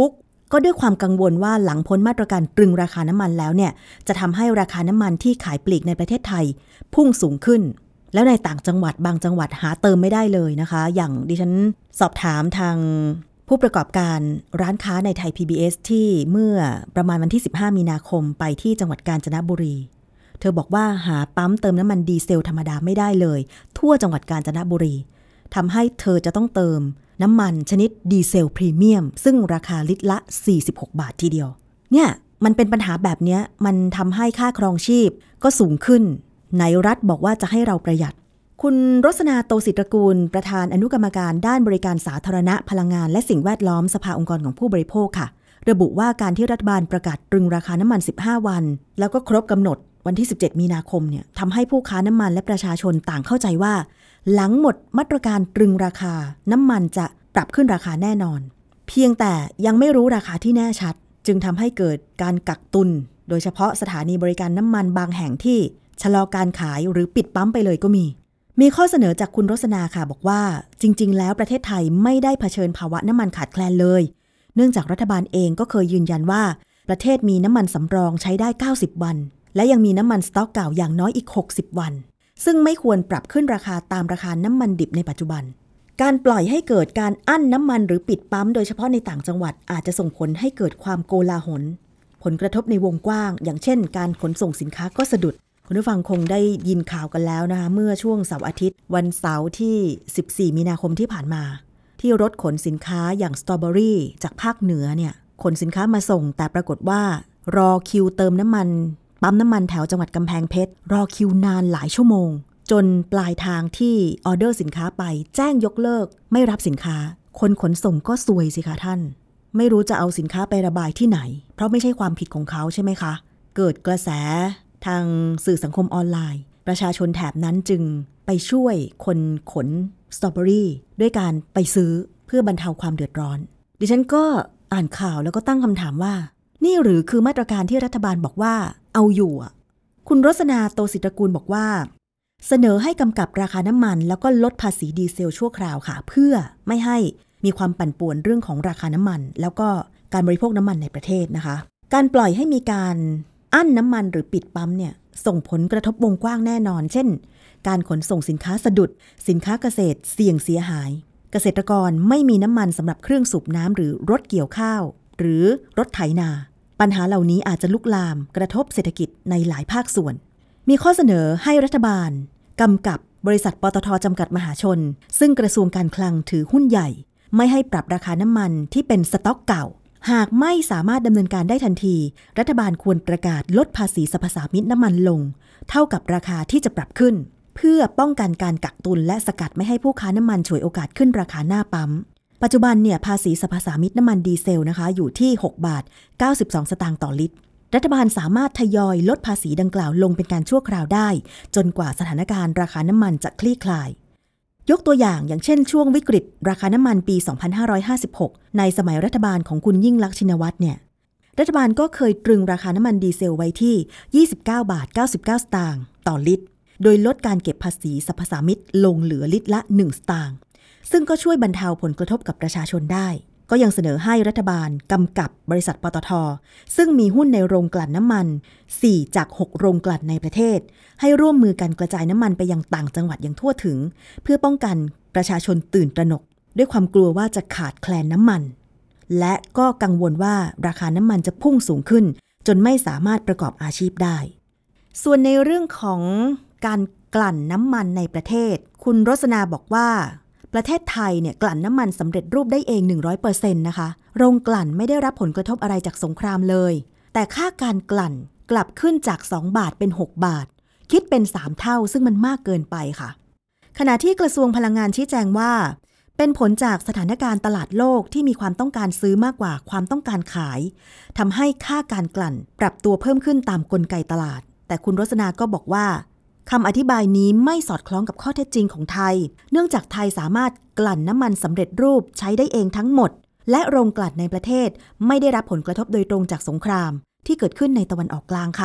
ก็ด้วยความกังวลว่าหลังพ้นมาตรการตรึงราคาน้ำมันแล้วเนี่ยจะทำให้ราคาน้ำมันที่ขายปลีกในประเทศไทยพุ่งสูงขึ้นแล้วในต่างจังหวัดบางจังหวัดหาเติมไม่ได้เลยนะคะอย่างดิฉันสอบถามทางผู้ประกอบการร้านค้าในไทย พี บี เอส ที่เมื่อประมาณวันที่สิบห้ามีนาคมไปที่จังหวัดกาญจนบุรีเธอบอกว่าหาปั๊มเติมน้ำมันดีเซลธรรมดาไม่ได้เลยทั่วจังหวัดกาญจนบุรีทำให้เธอจะต้องเติมน้ำมันชนิดดีเซลพรีเมียมซึ่งราคาลิตรละสี่สิบหกบาททีเดียวเนี่ยมันเป็นปัญหาแบบนี้มันทำให้ค่าครองชีพก็สูงขึ้นไหนรัฐบอกว่าจะให้เราประหยัดคุณรสนาโตศิตรกูลประธานอนุกรรมการด้านบริการสาธารณะพลังงานและสิ่งแวดล้อมสภาองค์กรของผู้บริโภคค่ะระบุว่าการที่รัฐบาลประกาศตรึงราคาน้ำมันสิบห้าวันแล้วก็ครบกำหนดวันที่สิบเจ็ดมีนาคมเนี่ยทำให้ผู้ค้าน้ำมันและประชาชนต่างเข้าใจว่าหลังหมดมาตรการตรึงราคาน้ำมันจะปรับขึ้นราคาแน่นอนเพียงแต่ยังไม่รู้ราคาที่แน่ชัดจึงทำให้เกิดการกักตุนโดยเฉพาะสถานีบริการน้ำมันบางแห่งที่ชะลอการขายหรือปิดปั๊มไปเลยก็มีมีข้อเสนอจากคุณรสนาค่ะบอกว่าจริงๆแล้วประเทศไทยไม่ได้เผชิญภาวะน้ำมันขาดแคลนเลยเนื่องจากรัฐบาลเองก็เคยยืนยันว่าประเทศมีน้ำมันสำรองใช้ได้เก้าสิบวันและยังมีน้ำมันสต๊อกเก่าอย่างน้อยอีกหกสิบวันซึ่งไม่ควรปรับขึ้นราคาตามราคาน้ำมันดิบในปัจจุบันการปล่อยให้เกิดการอั้นน้ำมันหรือปิดปั๊มโดยเฉพาะในต่างจังหวัดอาจจะส่งผลให้เกิดความโกลาหลผลกระทบในวงกว้างอย่างเช่นการขนส่งสินค้าก็สะดุดคุณผู้ฟังคงได้ยินข่าวกันแล้วนะคะเมื่อช่วงเสาร์อาทิตย์วันเสาร์ที่สิบสี่มีนาคมที่ผ่านมาที่รถขนสินค้าอย่างสตรอเบอรี่จากภาคเหนือเนี่ยขนสินค้ามาส่งแต่ปรากฏว่ารอคิวเติมน้ำมันปั๊มน้ำมันแถวจังหวัดกำแพงเพชรรอคิวนานหลายชั่วโมงจนปลายทางที่ออเดอร์สินค้าไปแจ้งยกเลิกไม่รับสินค้าคนขนส่งก็ซวยสิคะท่านไม่รู้จะเอาสินค้าไประบายที่ไหนเพราะไม่ใช่ความผิดของเขาใช่ไหมคะเกิดกระแสทางสื่อสังคมออนไลน์ประชาชนแถบนั้นจึงไปช่วยคนขนสตรอเบอรี่ด้วยการไปซื้อเพื่อบรรเทาความเดือดร้อนดิฉันก็อ่านข่าวแล้วก็ตั้งคำถามว่านี่หรือคือมาตรการที่รัฐบาลบอกว่าเอาอยู่อ่ะคุณรสนาโตศิตรกูลบอกว่าเสนอให้กำกับราคาน้ำมันแล้วก็ลดภาษีดีเซลชั่วคราวค่ะเพื่อไม่ให้มีความปั่นป่วนเรื่องของราคาน้ำมันแล้วก็การบริโภคน้ำมันในประเทศนะคะการปล่อยให้มีการอั้นน้ำมันหรือปิดปั๊มเนี่ยส่งผลกระทบวงกว้างแน่นอนเช่นการขนส่งสินค้าสะดุดสินค้าเกษตรเสี่ยงเสียหายเกษตรกรไม่มีน้ำมันสำหรับเครื่องสูบน้ำหรือรถเกี่ยวข้าวหรือรถไถนาปัญหาเหล่านี้อาจจะลุกลามกระทบเศรษฐกิจในหลายภาคส่วนมีข้อเสนอให้รัฐบาลกำกับบริษัทปตท.จำกัดมหาชนซึ่งกระทรวงการคลังถือหุ้นใหญ่ไม่ให้ปรับราคาน้ำมันที่เป็นสต๊อกเก่าหากไม่สามารถดำเนินการได้ทันทีรัฐบาลควรประกาศลดภาษีสรรพสามิตน้ำมันลงเท่ากับราคาที่จะปรับขึ้นเพื่อป้องกันการกักตุนและสกัดไม่ให้ผู้ค้าน้ำมันฉวยโอกาสขึ้นราคาหน้าปั๊มปัจจุบันเนี่ยภาษีสรรพสามิตน้ำมันดีเซลนะคะอยู่ที่หกบาทเก้าสิบสองสตางค์ต่อลิตรรัฐบาลสามารถทยอยลดภาษีดังกล่าวลงเป็นการชั่วคราวได้จนกว่าสถานการณ์ราคาน้ำมันจะคลี่คลายยกตัวอย่างอย่างเช่นช่วงวิกฤตราคาน้ำมันปีสองพันห้าร้อยห้าสิบหกในสมัยรัฐบาลของคุณยิ่งลักษณ์ชินวัตรเนี่ยรัฐบาลก็เคยตรึงราคาน้ำมันดีเซลไว้ที่ยี่สิบเก้าบาทเก้าสิบเก้าสตางค์ต่อลิตรโดยลดการเก็บภาษีสรรพสามิตลงเหลือลิตรละหนึ่งสตางค์ซึ่งก็ช่วยบรรเทาผลกระทบกับประชาชนได้ก็ยังเสนอให้รัฐบาลกำกับบริษัทปตท.ซึ่งมีหุ้นในโรงกลั่นน้ำมันสี่จากหกโรงกลั่นในประเทศให้ร่วมมือกันกระจายน้ำมันไปยังต่างจังหวัดอย่างทั่วถึงเพื่อป้องกันประชาชนตื่นตระหนกด้วยความกลัวว่าจะขาดแคลนน้ำมันและก็กังวลว่าราคาน้ำมันจะพุ่งสูงขึ้นจนไม่สามารถประกอบอาชีพได้ส่วนในเรื่องของการกลั่นน้ำมันในประเทศคุณรสนาบอกว่าประเทศไทยเนี่ยกลั่นน้ำมันสำเร็จรูปได้เอง หนึ่งร้อยเปอร์เซ็นต์ นะคะโรงกลั่นไม่ได้รับผลกระทบอะไรจากสงครามเลยแต่ค่าการกลั่นกลับขึ้นจากสองบาทเป็นหกบาทคิดเป็นสามเท่าซึ่งมันมากเกินไปค่ะขณะที่กระทรวงพลังงานชี้แจงว่าเป็นผลจากสถานการณ์ตลาดโลกที่มีความต้องการซื้อมากกว่าความต้องการขายทำให้ค่าการกลั่นปรับตัวเพิ่มขึ้นตามกลไกตลาดแต่คุณรสนาก็บอกว่าคำอธิบายนี้ไม่สอดคล้องกับข้อเท็จจริงของไทยเนื่องจากไทยสามารถกลั่นน้ำมันสำเร็จรูปใช้ได้เองทั้งหมดและโรงกลั่นในประเทศไม่ได้รับผลกระทบโดยตรงจากสงครามที่เกิดขึ้นในตะวันออกกลางค่ะ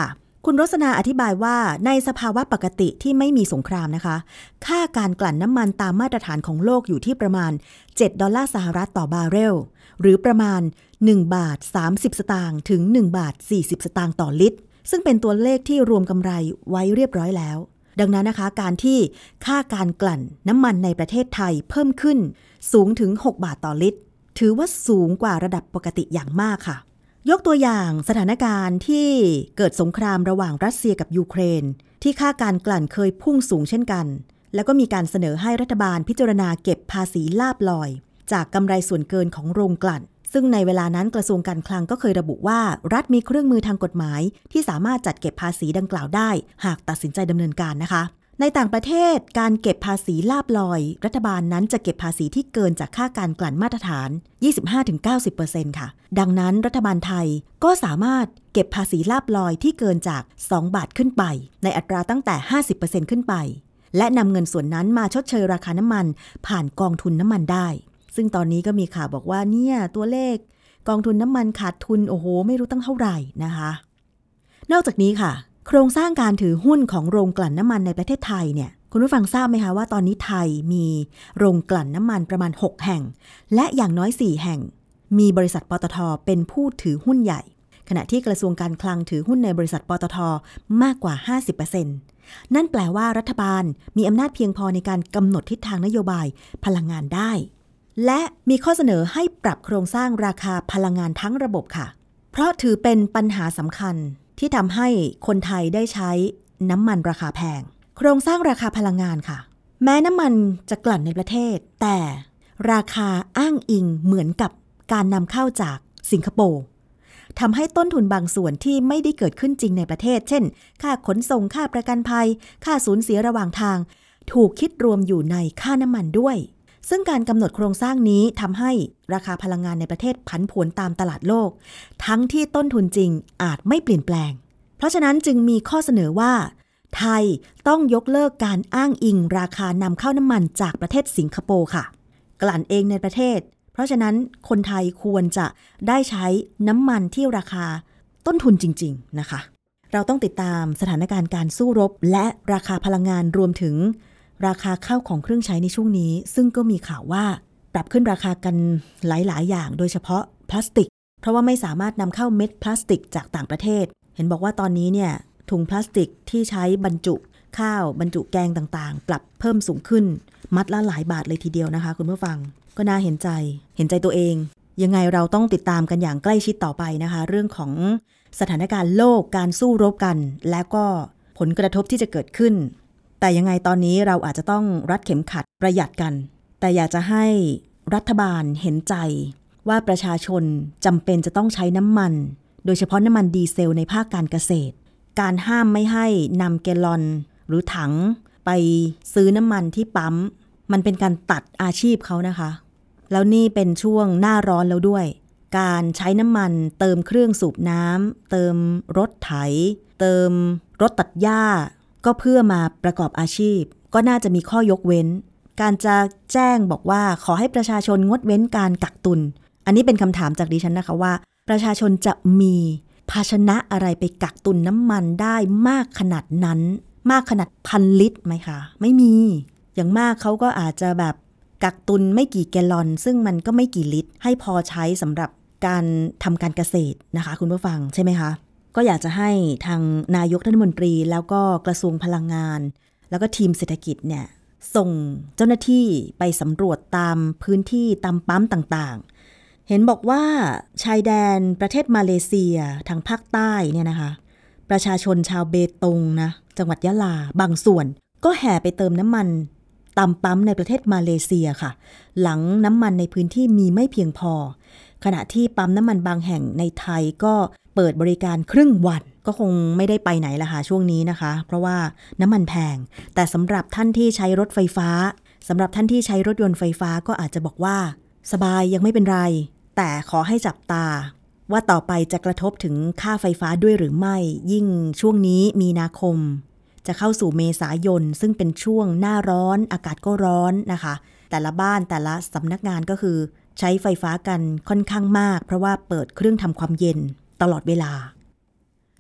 คุณรสนาอธิบายว่าในสภาวะปกติที่ไม่มีสงครามนะคะค่าการกลั่นน้ำมันตามมาตรฐานของโลกอยู่ที่ประมาณเจ็ดดอลลาร์สหรัฐต่อบาร์เรลหรือประมาณหนึ่งบาทสามสิบสตางค์ถึงหนึ่งบาทสี่สิบสตางค์ต่อลิตรซึ่งเป็นตัวเลขที่รวมกำไรไว้เรียบร้อยแล้วดังนั้นนะคะการที่ค่าการกลั่นน้ำมันในประเทศไทยเพิ่มขึ้นสูงถึงหกบาทต่อลิตรถือว่าสูงกว่าระดับปกติอย่างมากค่ะยกตัวอย่างสถานการณ์ที่เกิดสงครามระหว่างรัสเซียกับยูเครนที่ค่าการกลั่นเคยพุ่งสูงเช่นกันแล้วก็มีการเสนอให้รัฐบาลพิจารณาเก็บภาษีลาภลอยจากกำไรส่วนเกินของโรงกลั่นซึ่งในเวลานั้นกระทรวงการคลังก็เคยระบุว่ารัฐมีเครื่องมือทางกฎหมายที่สามารถจัดเก็บภาษีดังกล่าวได้หากตัดสินใจดำเนินการนะคะในต่างประเทศการเก็บภาษีลาภลอยรัฐบาลนั้นจะเก็บภาษีที่เกินจากค่าการกลั่นมาตรฐาน ยี่สิบห้าถึงเก้าสิบเปอร์เซ็นต์ ค่ะดังนั้นรัฐบาลไทยก็สามารถเก็บภาษีลาภลอยที่เกินจากสองบาทขึ้นไปในอัตราตั้งแต่ ห้าสิบเปอร์เซ็นต์ ขึ้นไปและนำเงินส่วนนั้นมาชดเชยราคาน้ำมันผ่านกองทุนน้ำมันได้ซึ่งตอนนี้ก็มีข่าวบอกว่าเนี่ยตัวเลขกองทุนน้ำมันขาดทุนโอ้โหไม่รู้ตั้งเท่าไหร่นะคะนอกจากนี้ค่ะโครงสร้างการถือหุ้นของโรงกลั่นน้ำมันในประเทศไทยเนี่ยคุณผู้ฟังทราบไหมคะว่าตอนนี้ไทยมีโรงกลั่นน้ำมันประมาณหกแห่งและอย่างน้อยสี่แห่งมีบริษัทปตท.เป็นผู้ถือหุ้นใหญ่ขณะที่กระทรวงการคลังถือหุ้นในบริษัทปตท.มากกว่า ห้าสิบเปอร์เซ็นต์ นั่นแปลว่ารัฐบาลมีอำนาจเพียงพอในการกำหนดทิศทางนโยบายพลังงานได้และมีข้อเสนอให้ปรับโครงสร้างราคาพลังงานทั้งระบบค่ะเพราะถือเป็นปัญหาสำคัญที่ทำให้คนไทยได้ใช้น้ำมันราคาแพงโครงสร้างราคาพลังงานค่ะแม้น้ำมันจะกลั่นในประเทศแต่ราคาอ้างอิงเหมือนกับการนำเข้าจากสิงคโปร์ทำให้ต้นทุนบางส่วนที่ไม่ได้เกิดขึ้นจริงในประเทศเช่นค่าขนส่งค่าประกันภัยค่าสูญเสียระหว่างทางถูกคิดรวมอยู่ในค่าน้ำมันด้วยซึ่งการกำหนดโครงสร้างนี้ทำให้ราคาพลังงานในประเทศผันผวนตามตลาดโลกทั้งที่ต้นทุนจริงอาจไม่เปลี่ยนแปลงเพราะฉะนั้นจึงมีข้อเสนอว่าไทยต้องยกเลิกการอ้างอิงราคานำเข้าน้ำมันจากประเทศสิงคโปร์ค่ะกลั่นเองในประเทศเพราะฉะนั้นคนไทยควรจะได้ใช้น้ำมันที่ราคาต้นทุนจริงๆนะคะเราต้องติดตามสถานการณ์การสู้รบและราคาพลังงานรวมถึงราคาข้าวของเครื่องใช้ในช่วงนี้ซึ่งก็มีข่าวว่าปรับขึ้นราคากันหลายๆอย่างโดยเฉพาะพลาสติกเพราะว่าไม่สามารถนำเข้าเม็ดพลาสติกจากต่างประเทศเห็นบอกว่าตอนนี้เนี่ยถุงพลาสติกที่ใช้บรรจุข้าวบรรจุแกงต่างๆปรับเพิ่มสูงขึ้นมัดละหลายบาทเลยทีเดียวนะคะคุณผู้ฟังก็น่าเห็นใจเห็นใจตัวเองยังไงเราต้องติดตามกันอย่างใกล้ชิดต่อไปนะคะเรื่องของสถานการณ์โลกการสู้รบกันและก็ผลกระทบที่จะเกิดขึ้นแต่ยังไงตอนนี้เราอาจจะต้องรัดเข็มขัดประหยัดกันแต่อยากจะให้รัฐบาลเห็นใจว่าประชาชนจำเป็นจะต้องใช้น้ำมันโดยเฉพาะน้ำมันดีเซลในภาคการเกษตรการห้ามไม่ให้นำแกลลอนหรือถังไปซื้อน้ำมันที่ปั๊มมันเป็นการตัดอาชีพเขานะคะแล้วนี่เป็นช่วงหน้าร้อนแล้วด้วยการใช้น้ำมันเติมเครื่องสูบน้ำเติมรถไถเติมรถตัดหญ้าก็เพื่อมาประกอบอาชีพก็น่าจะมีข้อยกเว้นการจะแจ้งบอกว่าขอให้ประชาชนงดเว้นการกักตุนอันนี้เป็นคำถามจากดิฉันนะคะว่าประชาชนจะมีภาชนะอะไรไปกักตุนน้ำมันได้มากขนาดนั้นมากขนาดพันลิตรไหมคะไม่มีอย่างมากเขาก็อาจจะแบบกักตุนไม่กี่แกลลอนซึ่งมันก็ไม่กี่ลิตรให้พอใช้สำหรับการทำการเกษตรนะคะคุณผู้ฟังใช่ไหมคะก็อยากจะให้ทางนายกรัฐมนตรีแล้วก็กระทรวงพลังงานแล้วก็ทีมเศรษฐกิจเนี่ยส่งเจ้าหน้าที่ไปสำรวจตามพื้นที่ตามปั๊มต่างๆเห็นบอกว่าชายแดนประเทศมาเลเซียทางภาคใต้เนี่ยนะคะประชาชนชาวเบตงนะจังหวัดยะลาบางส่วนก็แห่ไปเติมน้ำมันตามปั๊มในประเทศมาเลเซียค่ะหลังน้ำมันในพื้นที่มีไม่เพียงพอขณะที่ปั๊มน้ำมันบางแห่งในไทยก็เปิดบริการครึ่งวันก็คงไม่ได้ไปไหนละค่ะช่วงนี้นะคะเพราะว่าน้ำมันแพงแต่สำหรับท่านที่ใช้รถไฟฟ้าสำหรับท่านที่ใช้รถยนต์ไฟฟ้าก็อาจจะบอกว่าสบายยังไม่เป็นไรแต่ขอให้จับตาว่าต่อไปจะกระทบถึงค่าไฟฟ้าด้วยหรือไม่ยิ่งช่วงนี้มีนาคมจะเข้าสู่เมษายนซึ่งเป็นช่วงหน้าร้อนอากาศก็ร้อนนะคะแต่ละบ้านแต่ละสำนักงานก็คือใช้ไฟฟ้ากันค่อนข้างมากเพราะว่าเปิดเครื่องทำความเย็นตลอดเวลา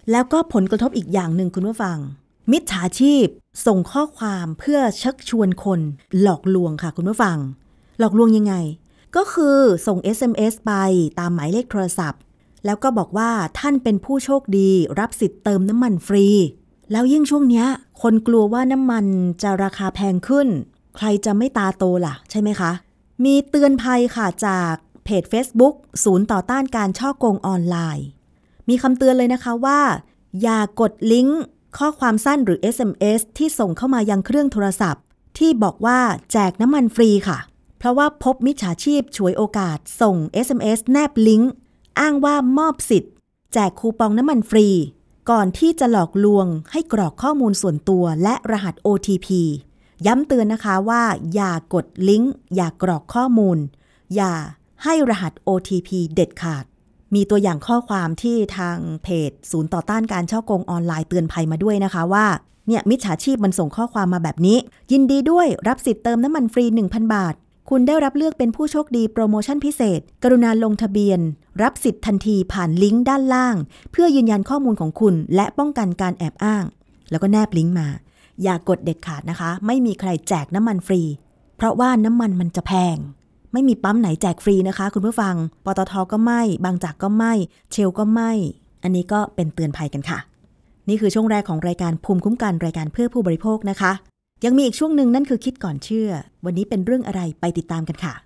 แล้วก็ผลกระทบอีกอย่างหนึ่งคุณผู้ฟังมิจฉาชีพส่งข้อความเพื่อชักชวนคนหลอกลวงค่ะคุณผู้ฟังหลอกลวงยังไงก็คือส่ง เอส เอ็ม เอส ไปตามหมายเลขโทรศัพท์แล้วก็บอกว่าท่านเป็นผู้โชคดีรับสิทธิ์เติมน้ำมันฟรีแล้วยิ่งช่วงเนี้ยคนกลัวว่าน้ำมันจะราคาแพงขึ้นใครจะไม่ตาโตล่ะใช่ไหมคะมีเตือนภัยค่ะจากเพจ Facebook ศูนย์ต่อต้านการฉ้อโกงออนไลน์มีคำเตือนเลยนะคะว่าอย่ากดลิงก์ข้อความสั้นหรือ เอส เอ็ม เอส ที่ส่งเข้ามายังเครื่องโทรศัพท์ที่บอกว่าแจกน้ำมันฟรีค่ะเพราะว่าพบมิจฉาชีพฉวยโอกาสส่ง เอส เอ็ม เอส แนบลิงก์อ้างว่ามอบสิทธิ์แจกคูปองน้ำมันฟรีก่อนที่จะหลอกลวงให้กรอกข้อมูลส่วนตัวและรหัส โอ ที พี ย้ำเตือนนะคะว่าอย่ากดลิงก์อย่ากรอกข้อมูลอย่าให้รหัส โอ ที พี เด็ดขาดมีตัวอย่างข้อความที่ทางเพจศูนย์ต่อต้านการฉ้อโกงออนไลน์เตือนภัยมาด้วยนะคะว่าเนี่ยมิจฉาชีพมันส่งข้อความมาแบบนี้ยินดีด้วยรับสิทธิ์เติมน้ำมันฟรี หนึ่งพัน บาทคุณได้รับเลือกเป็นผู้โชคดีโปรโมชั่นพิเศษกรุณาลงทะเบียนรับสิทธิ์ทันทีผ่านลิงก์ด้านล่างเพื่อยืนยันข้อมูลของคุณและป้องกันการแอบอ้างแล้วก็แนบลิงก์มาอย่ากดเด็ดขาดนะคะไม่มีใครแจกน้ำมันฟรีเพราะว่าน้ำมันมันจะแพงไม่มีปั๊มไหนแจกฟรีนะคะคุณผู้ฟังปตท.ก็ไม่บางจากก็ไม่เชลก็ไม่อันนี้ก็เป็นเตือนภัยกันค่ะนี่คือช่วงแรกของรายการภูมิคุ้มกันรายการเพื่อผู้บริโภคนะคะยังมีอีกช่วงหนึ่งนั่นคือคิดก่อนเชื่อวันนี้เป็นเรื่องอะไรไปติดตามกันค่ะ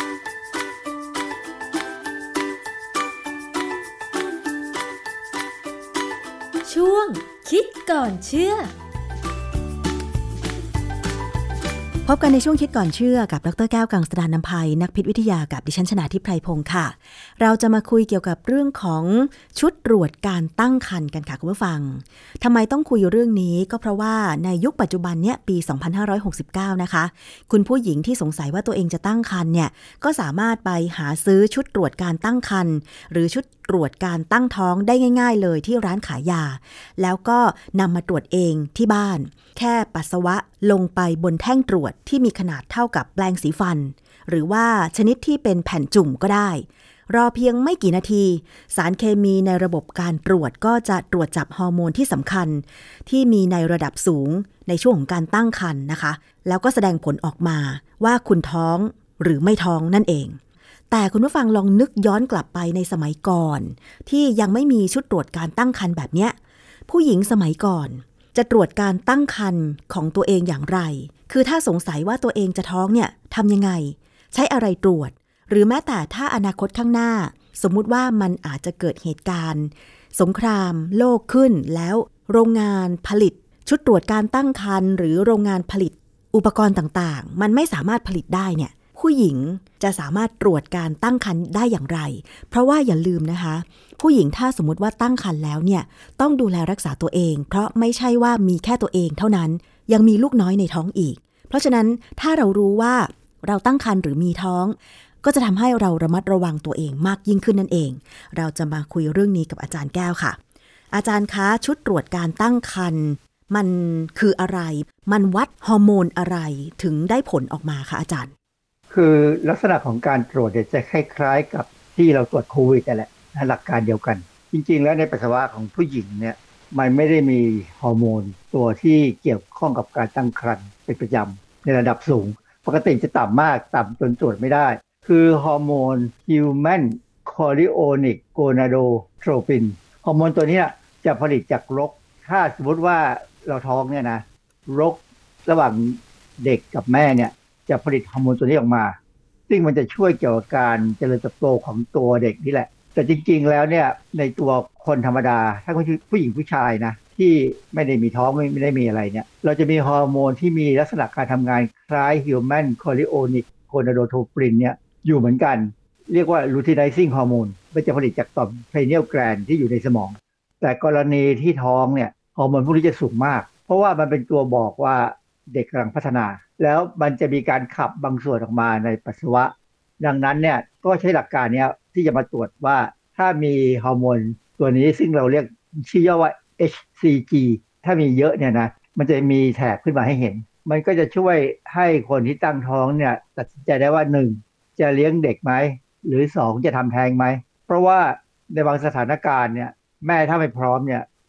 ช่วงคิดก่อนเชื่อพบกันในช่วงคิดก่อนเชื่อกับดร.แก้วกังสดาลอำไพนักพิษวิทยากับดิฉันชนาธิปไพพงศ์ค่ะเราจะมาคุยเกี่ยวกับเรื่องของชุดตรวจการตั้งครรภ์กันค่ะคุณผู้ฟังทำไมต้องคุยเรื่องนี้ก็เพราะว่าในยุคปัจจุบันเนี่ยปีสองพันห้าร้อยหกสิบเก้านะคะคุณผู้หญิงที่สงสัยว่าตัวเองจะตั้งครรภ์เนี่ยก็สามารถไปหาซื้อชุดตรวจการตั้งครรภ์หรือชุดตรวจการตั้งท้องได้ง่ายๆเลยที่ร้านขายยาแล้วก็นำมาตรวจเองที่บ้านแค่ปัสสาวะลงไปบนแท่งตรวจที่มีขนาดเท่ากับแปรงสีฟันหรือว่าชนิดที่เป็นแผ่นจุ่มก็ได้รอเพียงไม่กี่นาทีสารเคมีในระบบการตรวจก็จะตรวจจับฮอร์โมนที่สำคัญที่มีในระดับสูงในช่วงของการตั้งครรภ์นะคะแล้วก็แสดงผลออกมาว่าคุณท้องหรือไม่ท้องนั่นเองแต่คุณผู้ฟังลองนึกย้อนกลับไปในสมัยก่อนที่ยังไม่มีชุดตรวจการตั้งครรภ์แบบเนี้ยผู้หญิงสมัยก่อนจะตรวจการตั้งครรภ์ของตัวเองอย่างไรคือถ้าสงสัยว่าตัวเองจะท้องเนี่ยทำยังไงใช้อะไรตรวจหรือแม้แต่ถ้าอนาคตข้างหน้าสมมุติว่ามันอาจจะเกิดเหตุการณ์สงครามโลกขึ้นแล้วโรงงานผลิตชุดตรวจการตั้งครรภ์หรือโรงงานผลิตอุปกรณ์ต่างๆมันไม่สามารถผลิตได้เนี่ยผู้หญิงจะสามารถตรวจการตั้งครรภ์ได้อย่างไรเพราะว่าอย่าลืมนะคะผู้หญิงถ้าสมมติว่าตั้งครรภ์แล้วเนี่ยต้องดูแลรักษาตัวเองเพราะไม่ใช่ว่ามีแค่ตัวเองเท่านั้นยังมีลูกน้อยในท้องอีกเพราะฉะนั้นถ้าเรารู้ว่าเราตั้งครรภ์หรือมีท้องก็จะทำให้เราระมัดระวังตัวเองมากยิ่งขึ้นนั่นเองเราจะมาคุยเรื่องนี้กับอาจารย์แก้วค่ะอาจารย์คะชุดตรวจการตั้งครรภ์มันคืออะไรมันวัดฮอร์โมนอะไรถึงได้ผลออกมาคะอาจารย์คือลักษณะของการตรวจจะคล้ายๆกับที่เราตรวจโควิดนั่นแหละหลักการเดียวกันจริงๆแล้วในปัสสาวะของผู้หญิงเนี่ยมันไม่ได้มีฮอร์โมนตัวที่เกี่ยวข้องกับการตั้งครรภ์เป็นประจำในระดับสูงปกติจะต่ำมากต่ำจนตรวจไม่ได้คือฮอร์โมน Human Chorionic Gonadotropin ฮอร์โมนตัวนี้จะผลิตจากรกถ้าสมมติว่าเราท้องเนี่ยนะรกระหว่างเด็กกับแม่เนี่ยจะผลิตฮอร์โมนตัวนี้ออกมาซึ่งมันจะช่วยเกี่ยวกับการเจริญเติบโตของตัวเด็กนี่แหละแต่จริงๆแล้วเนี่ยในตัวคนธรรมดาถ้าผู้หญิงผู้ชายนะที่ไม่ได้มีท้องไม่ได้มีอะไรเนี่ยเราจะมีฮอร์โมนที่มีลักษณะการทำงานคล้าย Human Chorionic Gonadotropin เนี่ยอยู่เหมือนกันเรียกว่า luteinizing hormone มันจะผลิตจากต่อม pineal gland ที่อยู่ในสมองแต่กรณีที่ท้องเนี่ยฮอร์โมนพวกนี้จะสูงมากเพราะว่ามันเป็นตัวบอกว่าเด็กกำลังพัฒนาแล้วมันจะมีการขับบางส่วนออกมาในปัสสาวะดังนั้นเนี่ยก็ใช้หลักการนี้ที่จะมาตรวจว่าถ้ามีฮอร์โมนตัวนี้ซึ่งเราเรียกชื่อย่อว่า เอช ซี จี ถ้ามีเยอะเนี่ยนะมันจะมีแถบขึ้นมาให้เห็นมันก็จะช่วยให้คนที่ตั้งท้องเนี่ยตัดสินใจได้ว่าหนึ่งจะเลี้ยงเด็กไหมหรือสองจะทำแท้งไหมเพราะว่าในบางสถานการณ์เนี่ยแม่ถ้าไม่พร้อมเนี่ย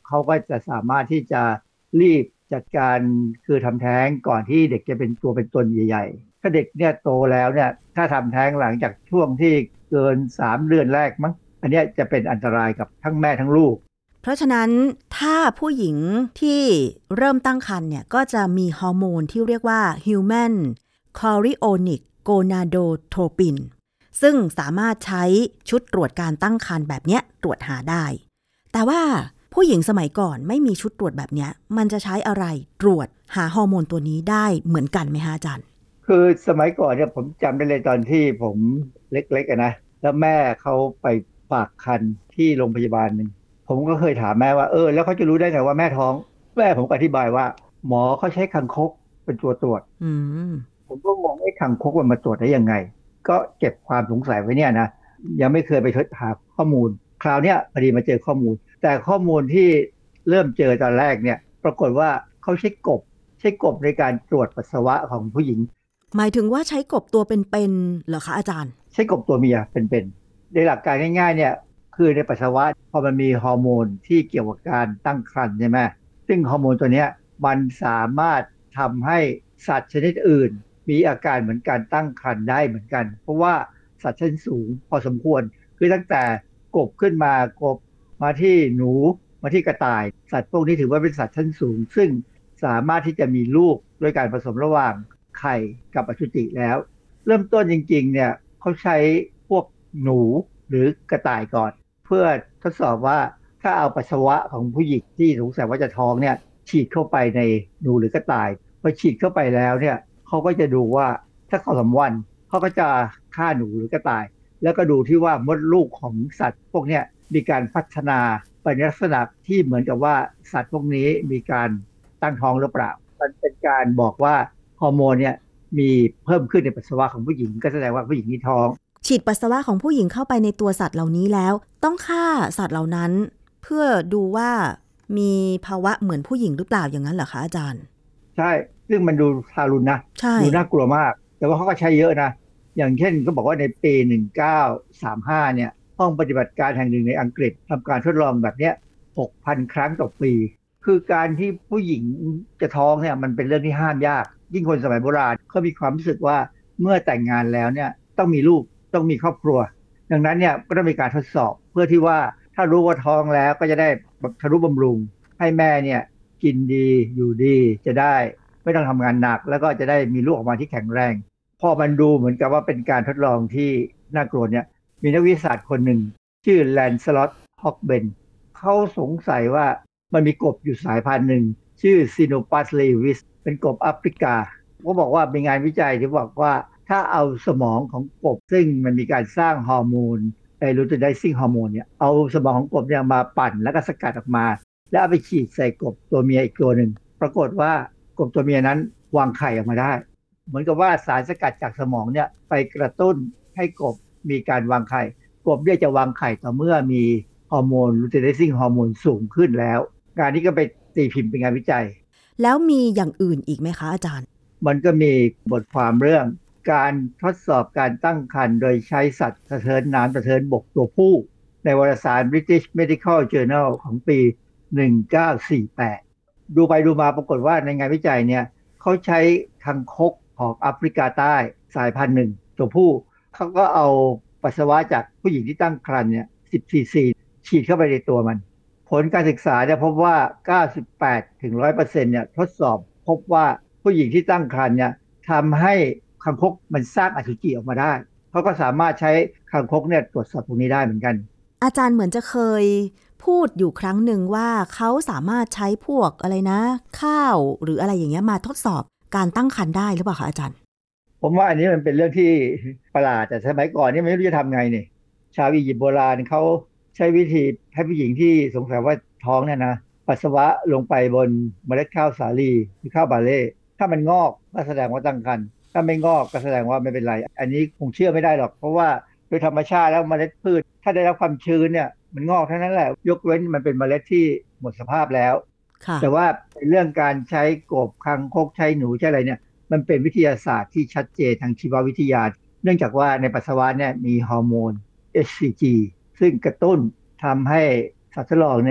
เขาก็จะสามารถที่จะรีบจัดการคือทำแท้งก่อนที่เด็กจะเป็นตัวเป็นตนใหญ่ๆถ้าเด็กเนี่ยโตแล้วเนี่ยถ้าทำแท้งหลังจากช่วงที่เกินสามเดือนแรกมั้งอันนี้จะเป็นอันตรายกับทั้งแม่ทั้งลูกเพราะฉะนั้นถ้าผู้หญิงที่เริ่มตั้งครรภ์เนี่ยก็จะมีฮอร์โมนที่เรียกว่า Human Chorionic Gonadotropin ซึ่งสามารถใช้ชุดตรวจการตั้งครรภ์แบบเนี้ยตรวจหาได้แต่ว่าผู้หญิงสมัยก่อนไม่มีชุดตรวจแบบเนี้ยมันจะใช้อะไรตรวจหาฮอร์โมนตัวนี้ได้เหมือนกันไหมฮะอาจารย์คือสมัยก่อนเนี่ยผมจำได้เลยตอนที่ผมเล็กๆนะแล้วแม่เขาไปฝากครรภ์ที่โรงพยาบาลนึงผมก็เคยถามแม่ว่าเออแล้วเขาจะรู้ได้ไงว่าแม่ท้องแม่ผมก็อธิบายว่าหมอเขาใช้คางคกเป็นตัวตรวจอืมผมก็งงไอ้คางคกมันมาตรวจได้ยังไงก็เก็บความสงสัยไว้เนี่ยนะยังไม่เคยไปทดหาข้อมูลคราวเนี้ยพอดีมาเจอข้อมูลแต่ข้อมูลที่เริ่มเจอตอนแรกเนี่ยปรากฏว่าเขาใช้กบใช้กบในการตรวจปัสสาวะของผู้หญิงหมายถึงว่าใช้กบตัวเป็นๆเหรอคะอาจารย์ใช้กบตัวเมียเป็นๆในหลักการง่ายๆเนี่ยคือในปัสสาวะพอมันมีฮอร์โมนที่เกี่ยวกับการตั้งครรภ์ใช่ไหมซึ่งฮอร์โมนตัวนี้มันสามารถทำให้สัตว์ชนิดอื่นมีอาการเหมือนการตั้งครรภ์ได้เหมือนกันเพราะว่าสัตว์ชั้นสูงพอสมควรคือตั้งแต่กบขึ้นมากบมาที่หนูมาที่กระต่ายสัตว์พวกนี้ถือว่าเป็นสัตว์ชั้นสูงซึ่งสามารถที่จะมีลูกด้วยการผสมระหว่างไข่กับอสุจิแล้วเริ่มต้นจริงๆเนี่ยเขาใช้พวกหนูหรือกระต่ายก่อนเพื่อทดสอบว่าถ้าเอาปัสสาวะของผู้หญิงที่สงสัยว่าจะท้องเนี่ยฉีดเข้าไปในหนูหรือกระต่ายพอฉีดเข้าไปแล้วเนี่ยเขาก็จะดูว่าถ้าเขาสามวันเขาก็จะฆ่าหนูหรือกระต่ายแล้วก็ดูที่ว่ามดลูกของสัตว์พวกนี้มีการพัฒนาไปในลักษณะที่เหมือนกับว่าสัตว์พวกนี้มีการตั้งท้องหรือเปล่ามันเป็นการบอกว่าฮอร์โมนเนี่ยมีเพิ่มขึ้นในปัสสาวะของผู้หญิงก็แสดงว่าผู้หญิงมีท้องฉีดปัสสาวะของผู้หญิงเข้าไปในตัวสัตว์เหล่านี้แล้วต้องฆ่าสัตว์เหล่านั้นเพื่อดูว่ามีภาวะเหมือนผู้หญิงหรือเปล่าอย่างนั้นเหรอคะอาจารย์ใช่ซึ่งมันดูทารุณนะดูน่ากลัวมากแต่ว่าเขาก็ใช้เยอะนะอย่างเช่นก็บอกว่าในปีหนึ่งเก้าสามห้าเนี่ยห้องปฏิบัติการแห่งหนึ่งในอังกฤษทำการทดลองแบบเนี้ย หกพัน ครั้งต่อปีคือการที่ผู้หญิงจะท้องเนี่ยมันเป็นเรื่องที่ห้ามยากยิ่งคนสมัยโบราณเขามีความรู้สึกว่าเมื่อแต่งงานแล้วเนี่ยต้องมีลูกต้องมีครอบครัวดังนั้นเนี่ยก็ต้องมีการทดสอบเพื่อที่ว่าถ้ารู้ว่าท้องแล้วก็จะได้ทนุบำรุงให้แม่เนี่ยกินดีอยู่ดีจะได้ไม่ต้องทำงานหนักแล้วก็จะได้มีลูกออกมาที่แข็งแรงพอมันดูเหมือนกับว่าเป็นการทดลองที่น่ากลัวเนี่ยมีนักวิทยาศาสตร์คนหนึ่งชื่อแลนสล็อตฮอกเบนเขาสงสัยว่ามันมีกบอยู่สายพันธุ์หนึ่งชื่อซิโนปัสเลวิสเป็นกบแอฟริกาเขาบอกว่ามีงานวิจัยที่บอกว่าถ้าเอาสมองของกบซึ่งมันมีการสร้างฮอร์โมนไอลูตินไดซิ่งฮอร์โมนเนี่ยเอาสมองของกบเนี่ยมาปั่นแล้วก็สกัดออกมาแล้วเอาไปฉีดใส่กบตัวเมียอีกตัวหนึ่งปรากฏว่ากบตัวเมียนั้นวางไข่ออกมาได้เหมือนกับว่าสารสกัดจากสมองเนี่ยไปกระตุ้นให้กบมีการวางไข่กบเนี่ยจะวางไข่ต่อเมื่อมีฮอร์โมนลูตินไดซิ่งฮอร์โมนสูงขึ้นแล้วงานนี้ก็ไปตีพิมพ์เป็นงานวิจัยแล้วมีอย่างอื่นอีกไหมคะอาจารย์มันก็มีบทความเรื่องการทดสอบการตั้งครรภ์โดยใช้สัตว์สะเทินน้ำสะเทินบกตัวผู้ในวารสาร British Medical Journal ของปีหนึ่งเก้าสี่แปดดูไปดูมาปรากฏว่าในงานวิจัยเนี่ยเขาใช้คางคกของแอฟริกาใต้สายพันธุ์หนึ่งตัวผู้เขาก็เอาปัสสาวะจากผู้หญิงที่ตั้งครรภ์เนี่ยสิบซีซีฉีดเข้าไปในตัวมันผลการศึกษาเนี่ยพบว่า เก้าสิบแปดถึงหนึ่งร้อยเปอร์เซ็นต์ เนี่ยทดสอบพบว่าผู้หญิงที่ตั้งครรภ์เนี่ยทำให้คางคกมันสร้างอสุจิออกมาได้เขาก็สามารถใช้คางคกเนี่ยตรวจสอบตรงนี้ได้เหมือนกันอาจารย์เหมือนจะเคยพูดอยู่ครั้งหนึ่งว่าเขาสามารถใช้พวกอะไรนะข้าวหรืออะไรอย่างเงี้ยมาทดสอบการตั้งครรภ์ได้หรือเปล่าคะอาจารย์ผมว่าอันนี้มันเป็นเรื่องที่ประหลาดแต่สมัยก่อนนี่ไม่รู้จะทำไงนี่ชาวอียิปต์โบราณเขาใช้วิธีให้ผู้หญิงที่สงสัยว่าท้องเนี่ยนะปัสสาวะลงไปบนเมล็ดข้าวสาลีหรือข้าวบาเล่ถ้ามันงอกก็แสดงว่าตั้งครรภ์ถ้าไม่งอกก็แสดงว่าไม่เป็นไรอันนี้คงเชื่อไม่ได้หรอกเพราะว่าโดยธรรมชาติแล้วเมล็ดพืชถ้าได้รับความชื้นเนี่ยมันงอกเท่านั้นแหละยกเว้นมันเป็นเมล็ดที่หมดสภาพแล้วแต่ว่าเรื่องการใช้กบคางคกใช้หนูใช้อะไรเนี่ยมันเป็นวิทยาศาสตร์ที่ชัดเจนทางชีววิทยาเนื่องจากว่าในปัสสาวะเนี่ยมีฮอร์โมน เอช ซี จี ซึ่งกระตุ้นทำให้สัตว์ทดลองเนี่ย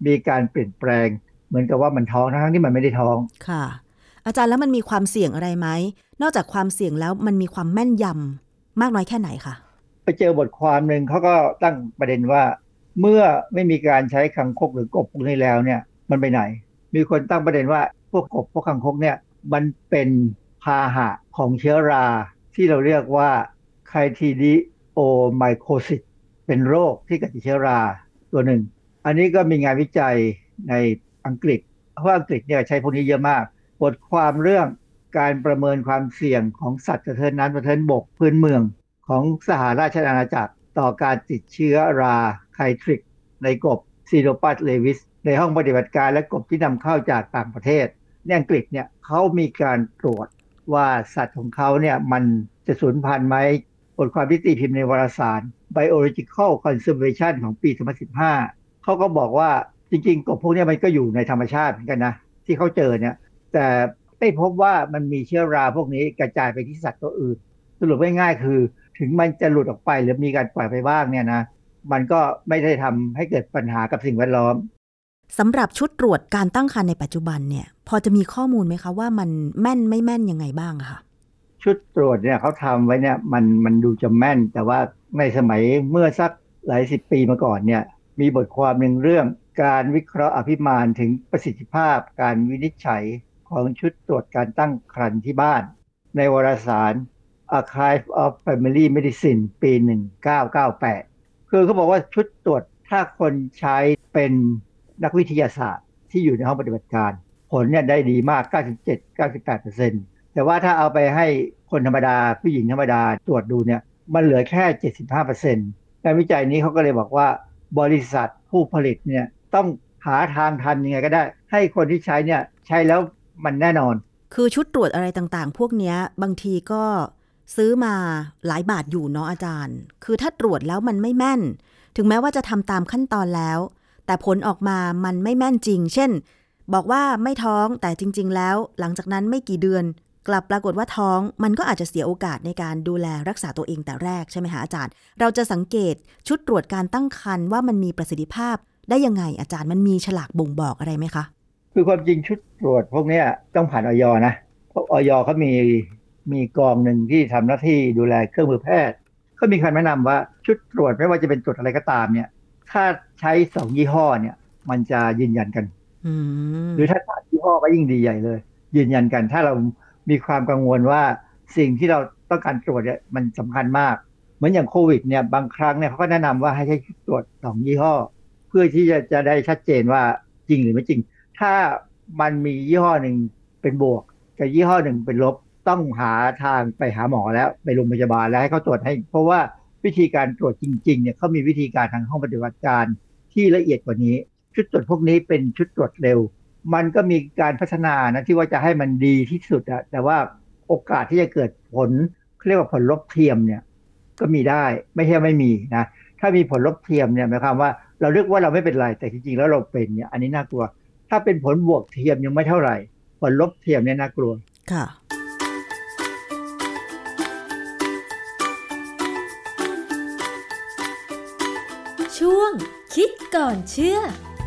มีการเปลี่ยนแปลงเหมือนกับว่ามันท้องทั้งที่มันไม่ได้ท้องค่ะอาจารย์แล้วมันมีความเสี่ยงอะไรไหมนอกจากความเสี่ยงแล้วมันมีความแม่นยำมากน้อยแค่ไหนคะไปเจอบทความหนึ่งเขาก็ตั้งประเด็นว่าเมื่อไม่มีการใช้คางคกหรือกบพวกนี้แล้วเนี่ยมันไปไหนมีคนตั้งประเด็นว่าพวกกบพวกคางคกเนี่ยมันเป็นพาหะของเชื้อราที่เราเรียกว่าไคทีดิโอไมโคซิสเป็นโรคที่เกิดจากเชื้อราตัวหนึ่งอันนี้ก็มีงานวิจัยในอังกฤษเพราะอังกฤษเนี่ยใช้พวกนี้เยอะมากบทความเรื่องการประเมินความเสี่ยงของสัตว์กระเทินน้ำกระเทินบกพื้นเมืองของสหราชอาณาจักรต่อการติดเชื้อราไคทริกในกบซีโดปัสเลวิสในห้องปฏิบัติการและกบที่นำเข้าจากต่างประเทศในอังกฤษเนี่ยเขามีการตรวจว่าสัตว์ของเขาเนี่ยมันจะสูญพันธุ์ไหมบทความที่ตีพิมพ์ในวารสาร Biological Conservation ของปี สองพันสิบห้า เขาก็บอกว่าจริงๆกบพวกนี้มันก็อยู่ในธรรมชาติเหมือนกันนะที่เขาเจอเนี่ยแต่ไม่พบว่ามันมีเชื้อราพวกนี้กระจายไปที่สัตว์ตัวอื่นสรุปง่ายๆคือถึงมันจะหลุดออกไปหรือมีการปล่อยไปบ้างเนี่ยนะมันก็ไม่ได้ทำให้เกิดปัญหากับสิ่งแวดล้อมสำหรับชุดตรวจการตั้งครรภ์ในปัจจุบันเนี่ยพอจะมีข้อมูลไหมคะว่ามันแม่นไม่แม่นยังไงบ้างคะชุดตรวจเนี่ยเขาทำไว้เนี่ยมันมันดูจะแม่นแต่ว่าในสมัยเมื่อสักหลายสิบปีมาก่อนเนี่ยมีบทความหนึ่งเรื่องการวิเคราะห์อภิมานถึงประสิทธิภาพการวินิจฉัยของชุดตรวจการตั้งครรภ์ที่บ้านในวารสาร Archive of Family Medicine ปี หนึ่งพันเก้าร้อยเก้าสิบแปด คือเขาบอกว่าชุดตรวจถ้าคนใช้เป็นนักวิทยาศาสตร์ที่อยู่ในห้องปฏิบัติการผลเนี่ยได้ดีมาก เก้าสิบเจ็ดถึงเก้าสิบแปดเปอร์เซ็นต์ แต่ว่าถ้าเอาไปให้คนธรรมดาผู้หญิงธรรมดาตรวจดูเนี่ยมันเหลือแค่ เจ็ดสิบห้าเปอร์เซ็นต์ งานวิจัยนี้เขาก็เลยบอกว่าบริษัทผู้ผลิตเนี่ยต้องหาทางทำยังไงก็ได้ให้คนที่ใช้เนี่ยใช้แล้วมันแน่นอนคือชุดตรวจอะไรต่างๆพวกนี้บางทีก็ซื้อมาหลายบาทอยู่เนาะอาจารย์คือถ้าตรวจแล้วมันไม่แม่นถึงแม้ว่าจะทำตามขั้นตอนแล้วแต่ผลออกมามันไม่แม่นจริงเช่นบอกว่าไม่ท้องแต่จริงๆแล้วหลังจากนั้นไม่กี่เดือนกลับปรากฏว่าท้องมันก็อาจจะเสียโอกาสในการดูแลรักษาตัวเองแต่แรกใช่ไหมคะอาจารย์เราจะสังเกตชุดตรวจการตั้งครรภ์ว่ามันมีประสิทธิภาพได้ยังไงอาจารย์มันมีฉลากบ่งบอกอะไรไหมคะคือความจริงชุดตรวจพวกนี้ต้องผ่านอย.นะเพราะอย.เขามีมีกองหนึ่งที่ทำหน้าที่ดูแลเครื่องมือแพทย์เขามีคำแนะนำว่าชุดตรวจไม่ว่าจะเป็นตรวจอะไรก็ตามเนี่ยถ้าใช้สองยี่ห้อเนี่ยมันจะยืนยันกันหรือถ้าสามยี่ห้อก็ยิ่งดีใหญ่เลยยืนยันกันถ้าเรามีความกังวลว่าสิ่งที่เราต้องการตรวจเนี่ยมันสำคัญมากเหมือนอย่างโควิดเนี่ยบางครั้งเนี่ยเขาก็แนะนำว่าให้ใช้ชุดตรวจสองยี่ห้อเพื่อที่จะจะได้ชัดเจนว่าจริงหรือไม่จริงถ้ามันมียี่ห้อหนึ่งเป็นบวกกับยี่ห้อหนึ่งเป็นลบต้องหาทางไปหาหมอแล้วไปโรงพยาบาลแล้วให้เขาตรวจให้เพราะว่าวิธีการตรวจจริงๆเนี่ยเขามีวิธีการทางห้องปฏิบัติการที่ละเอียดกว่านี้ชุดตรวจพวกนี้เป็นชุดตรวจเร็วมันก็มีการพัฒนานะที่ว่าจะให้มันดีที่สุดอะแต่ว่าโอกาสที่จะเกิดผลเรียกว่าผลลบเทียมเนี่ยก็มีได้ไม่ใช่ไม่มีนะถ้ามีผลลบเทียมเนี่ยหมายความว่าเราเรียกว่าเราไม่เป็นไรแต่จริงๆแล้วเราเป็นเนี่ยอันนี้น่ากลัวถ้าเป็นผลบวกเทียมยังไม่เท่าไหร่ผลลบเทียมเนี่ยน่ากลัวค่ะช่วงคิดก่อนเชื่อ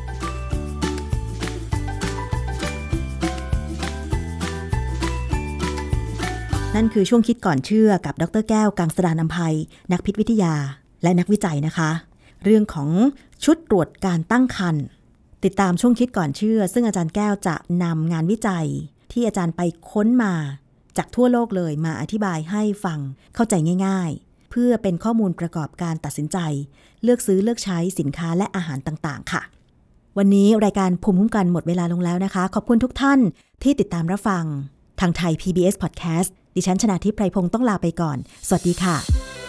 นั่นคือช่วงคิดก่อนเชื่อกับดร.แก้วกังสดาลอำไพนักพิษวิทยาและนักวิจัยนะคะเรื่องของชุดตรวจการตั้งครรภ์ติดตามช่วงคิดก่อนเชื่อซึ่งอาจารย์แก้วจะนำงานวิจัยที่อาจารย์ไปค้นมาจากทั่วโลกเลยมาอธิบายให้ฟังเข้าใจง่ายๆเพื่อเป็นข้อมูลประกอบการตัดสินใจเลือกซื้อเลือกใช้สินค้าและอาหารต่างๆค่ะวันนี้รายการภูมิคุ้มกันหมดเวลาลงแล้วนะคะขอบคุณทุกท่านที่ติดตามรับฟังทางไทย พี บี เอส Podcast ดิฉันชนาทิพย์ไพรพงศ์ต้องลาไปก่อนสวัสดีค่ะ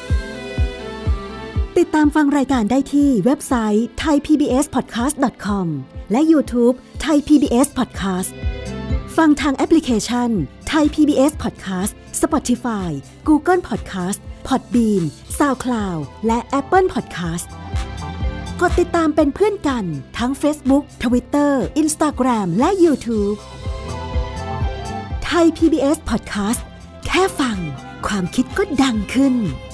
ติดตามฟังรายการได้ที่เว็บไซต์ ไทย พี บี เอส พอดแคสต์ ดอท คอม และ YouTube Thai พี บี เอส Podcast ฟังทางแอปพลิเคชัน Thai พี บี เอส Podcast Spotify Google Podcast Podbean SoundCloud และ Apple Podcast กดติดตามเป็นเพื่อนกันทั้ง Facebook Twitter Instagram และ YouTube Thai พี บี เอส Podcast แค่ฟังความคิดก็ดังขึ้น